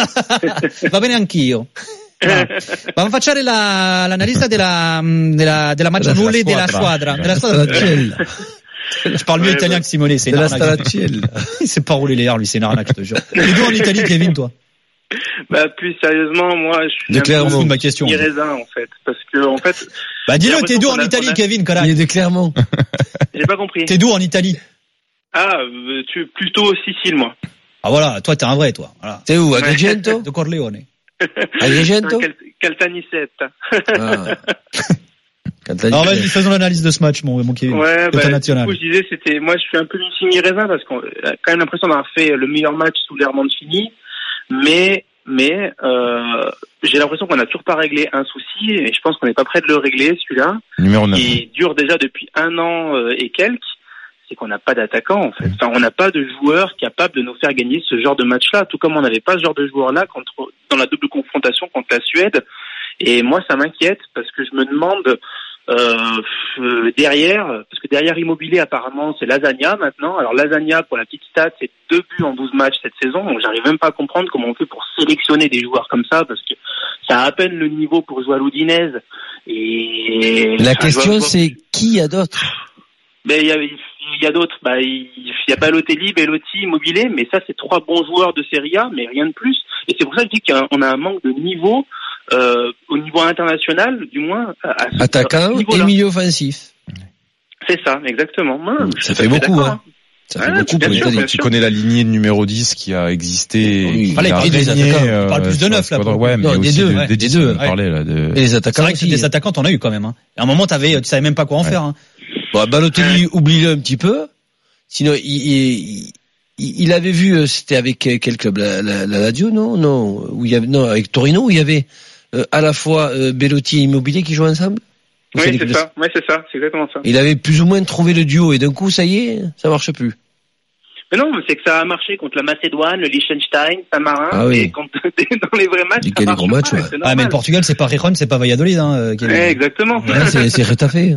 Va bene anch'io. Va. Vamos a facciare la, l'analista della, della, della match nulli della squadra. Della squadra. Je parle mieux ouais, italien bah, que Simone, c'est une arnaque. Il s'est pas roulé les airs, lui, c'est une arnaque, je te jure. T'es d'où en Italie, Kevin, toi? Bah, plus sérieusement, moi, je suis Déclare un peu de ma question. raisin, en fait. Parce que, en fait. Bah, dis-le, t'es d'où en a, Italie, a... Kevin, connard? Il est déclarement. J'ai pas compris. T'es d'où en Italie? Ah, tu, plutôt Sicile, moi. Ah, voilà, toi, t'es un vrai, toi. Voilà. T'es où? Agrigento? De Corleone. Agrigento? Cal- Caltanissetta. Ah. Alors vas-y, faisons l'analyse de ce match, mon, mon Kevin. Ouais, bah, national. Du coup, je disais, c'était, moi, je suis un peu une signe raisin parce qu'on a quand même l'impression d'avoir fait le meilleur match sous l'ère Mancini, mais, mais, euh, j'ai l'impression qu'on n'a toujours pas réglé un souci et je pense qu'on n'est pas prêt de le régler, celui-là. Numéro neuf. Qui dure déjà depuis un an et quelques. C'est qu'on n'a pas d'attaquant, en fait. Enfin, on n'a pas de joueur capable de nous faire gagner ce genre de match-là, tout comme on n'avait pas ce genre de joueur-là contre, dans la double confrontation contre la Suède. Et moi, ça m'inquiète parce que je me demande Euh, euh, derrière, parce que derrière Immobilier apparemment c'est Lasagna maintenant. Alors Lasagna, pour la petite stat, c'est deux buts en douze matchs cette saison. Donc j'arrive même pas à comprendre comment on fait pour sélectionner des joueurs comme ça, parce que ça a à peine le niveau pour jouer à l'Udinese. Et la question c'est qui y a d'autres? Ben il y a il y a d'autres. Bah il y a Balotelli, Belotti, Immobilier, mais ça c'est trois bons joueurs de Serie A, mais rien de plus. Et c'est pour ça que je dis qu'on a un manque de niveau. Euh, au niveau international, du moins, à ce, attaquant à ce et milieu offensif. C'est ça, exactement. Moi, ça fait beaucoup, hein. Ça fait ah, beaucoup. Bien sûr, bien tu sûr. connais la lignée numéro dix qui a existé. Oui, il a des attaquants. On parle plus de neuf, là. Ouais, mais non, des deux, ouais, des, des deux. On parlait, là, de... Et les attaquants. C'est vrai que des attaquants, t'en as eu quand même, hein. À un moment, t'avais, tu savais même pas quoi en ouais. faire, hein. Bon, Balotelli, oublie-le un petit peu. Sinon, il, il, il, il avait vu, c'était avec quel club? La, la, la Lazio, non? Non. Où il y avait, non, avec Torino, où il y avait, Euh, à la fois euh, Belotti et Immobilier qui jouent ensemble. Oui, c'est, c'est ça. Ouais, c'est ça. C'est exactement ça. Il avait plus ou moins trouvé le duo et d'un coup, ça y est, ça marche plus. Mais non, c'est que ça a marché contre la Macédoine, le Liechtenstein, Saint-Marin, ah oui. et quand dans les vrais matchs, ça marche pas, match, ouais. Ah, mais le Portugal, c'est pas Rijon, c'est pas Valladolid, hein. Ouais, exactement. Ouais, c'est, c'est Retafe.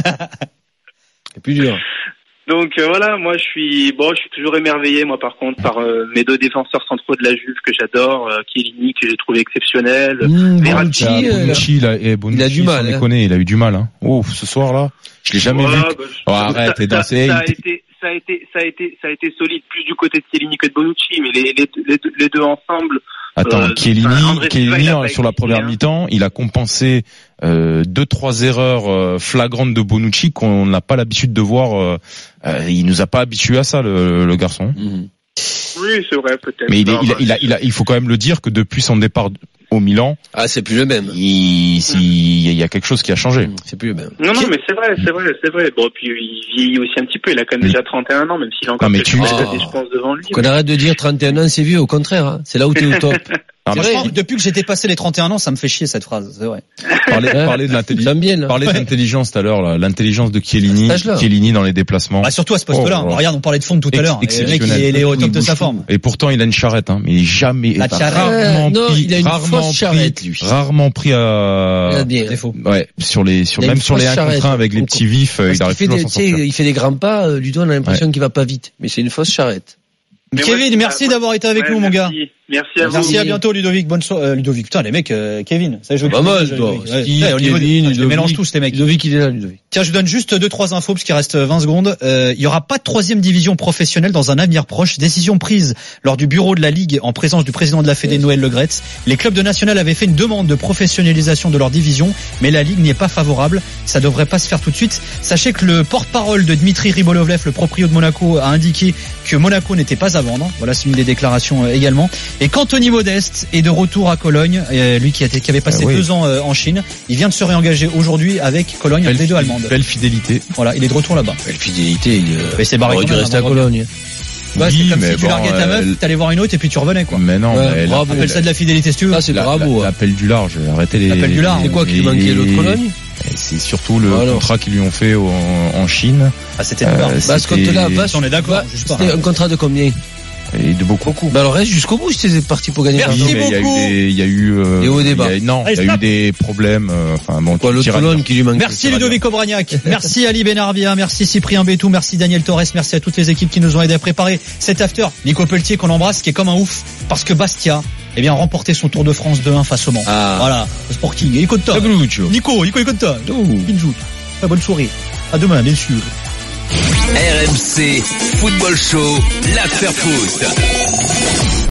C'est plus dur. Donc euh, voilà, moi je suis bon, je suis toujours émerveillé moi par contre par euh, mes deux défenseurs centraux de la Juve que j'adore, euh, Chiellini que j'ai trouvé exceptionnel, mmh, Verratti, euh, Bonucci, il a, eh, Bonucci, il a du mal, hein. Connaît, il a eu du mal, hein. Oh, ce soir là, je l'ai jamais ouais, vu. Bah, oh, arrête, ça, dans ça, ça a été, ça a été, ça a été, ça a été solide plus du côté de Chiellini que de Bonucci, mais les les les, les deux ensemble. Attends, euh, Chiellini, enfin, Chiellini sur la première mi-temps, il a compensé euh, deux trois erreurs euh, flagrantes de Bonucci qu'on n'a pas l'habitude de voir. Euh, euh, il nous a pas habitué à ça, le, le garçon. Mmh. Oui, c'est vrai, peut-être. Mais il, est, il, a, il, a, il, a, il faut quand même le dire que depuis son départ au Milan, ah c'est plus le même. Il, il, il y a quelque chose qui a changé. Mmh, c'est plus le même. Non, non, mais c'est vrai, c'est vrai, c'est vrai. Bon, puis il vieillit aussi un petit peu. Il a quand même oui. déjà trente et un ans, même s'il a encore non, mais tu... oh. je pense devant lui. Qu'on mais... arrête de dire trente et un ans, c'est vieux. Au contraire, hein. C'est là où t'es au top. C'est vrai, depuis que j'étais passé les trente et un ans, ça me fait chier cette phrase, c'est vrai. Parler, parler de l'intelligence, bien, parler de l'intelligence tout à l'heure, là, l'intelligence de Chiellini, Chiellini dans les déplacements. Bah, surtout à ce poste-là. Oh, regarde, on parlait de fond tout à l'heure. Ex- le mec, il est, il est au top de sa forme. Et pourtant, il a une charrette, hein. Mais il est jamais, la charrette. rarement non, pris, il a une rarement fausse pris, charrette, lui. rarement pris à, il a bien, défaut. Ouais, sur les, sur, même sur les un contre un avec les petits vifs, il arrive toujours à s'en sortir. Il fait des grands pas, Ludo, on a l'impression qu'il va pas vite. Mais c'est une fausse charrette. Mais Kevin, merci d'avoir été avec ouais, nous, merci. mon gars. Merci à vous. Merci, à bientôt, Ludovic. Bonne soirée. Euh, Ludovic, putain, les mecs, euh, Kevin. Ça joue pas mal, toi. Ouais, ouais, au niveau des, je les mélange tous, les mecs. Ludovic, il est là, Ludovic. Tiens, je vous donne juste deux, trois infos, parce qu'il reste vingt secondes. Euh, il y aura pas de troisième division professionnelle dans un avenir proche. Décision prise lors du bureau de la Ligue en présence du président de la Fédé, Noël Le Graët. Les clubs de national avaient fait une demande de professionnalisation de leur division, mais la Ligue n'y est pas favorable. Ça devrait pas se faire tout de suite. Sachez que le porte-parole de Dmitry Ribolovlev, le proprio de Monaco, a indiqué que Monaco n'était pas à vendre. Voilà, c'est une des déclarations euh, également. Et qu'Anthony Modeste est de retour à Cologne, euh, lui qui, a été, qui avait passé ah oui. deux ans euh, en Chine, il vient de se réengager aujourd'hui avec Cologne, belle, des deux allemandes. Belle fidélité. Voilà, il est de retour là-bas. Belle fidélité. Il, euh, mais c'est barré. Il aurait dû rester à Cologne. Bah, oui, c'est comme mais si tu bon, larguais ta meuf, euh, t'allais voir une autre et puis tu revenais, quoi. Mais non, ouais, mais bravo. Appelle ça de la fidélité, si tu veux. Ah, c'est la, bravo. La, l'appel du large, arrêtez les. L'appel du large. C'est quoi qui lui manquait, l'autre Cologne? C'est surtout le Alors. contrat qu'ils lui ont fait au, en Chine. Ah, c'était une euh, bah, ce compte-là, bah, on est d'accord. Bah, c'était un contrat de combien? Et de beaucoup. beaucoup. Bah alors reste jusqu'au bout, c'était parti pour gagner. Merci oui, mais beaucoup. Il y a eu des, il y a eu, euh, des hauts débats. Non, il y a eu des problèmes. Euh, enfin bon. Quoi, l'autre colonne qui lui manque. Merci Ludovic Obraniak. Merci Ali Benarbia. Merci Cyprien Bétou. Merci Daniel Torres. Merci à toutes les équipes qui nous ont aidé à préparer cet after. Nico Pelletier qu'on embrasse, qui est comme un ouf parce que Bastia, eh bien, remporté son Tour de France deux un face au Mans. Ah. Voilà, le Sporting. Il est content. Nico, Nico est content. Oh, Pinjou. Très bonne soirée. À demain, bien sûr. R M C Football Show, l'after foot.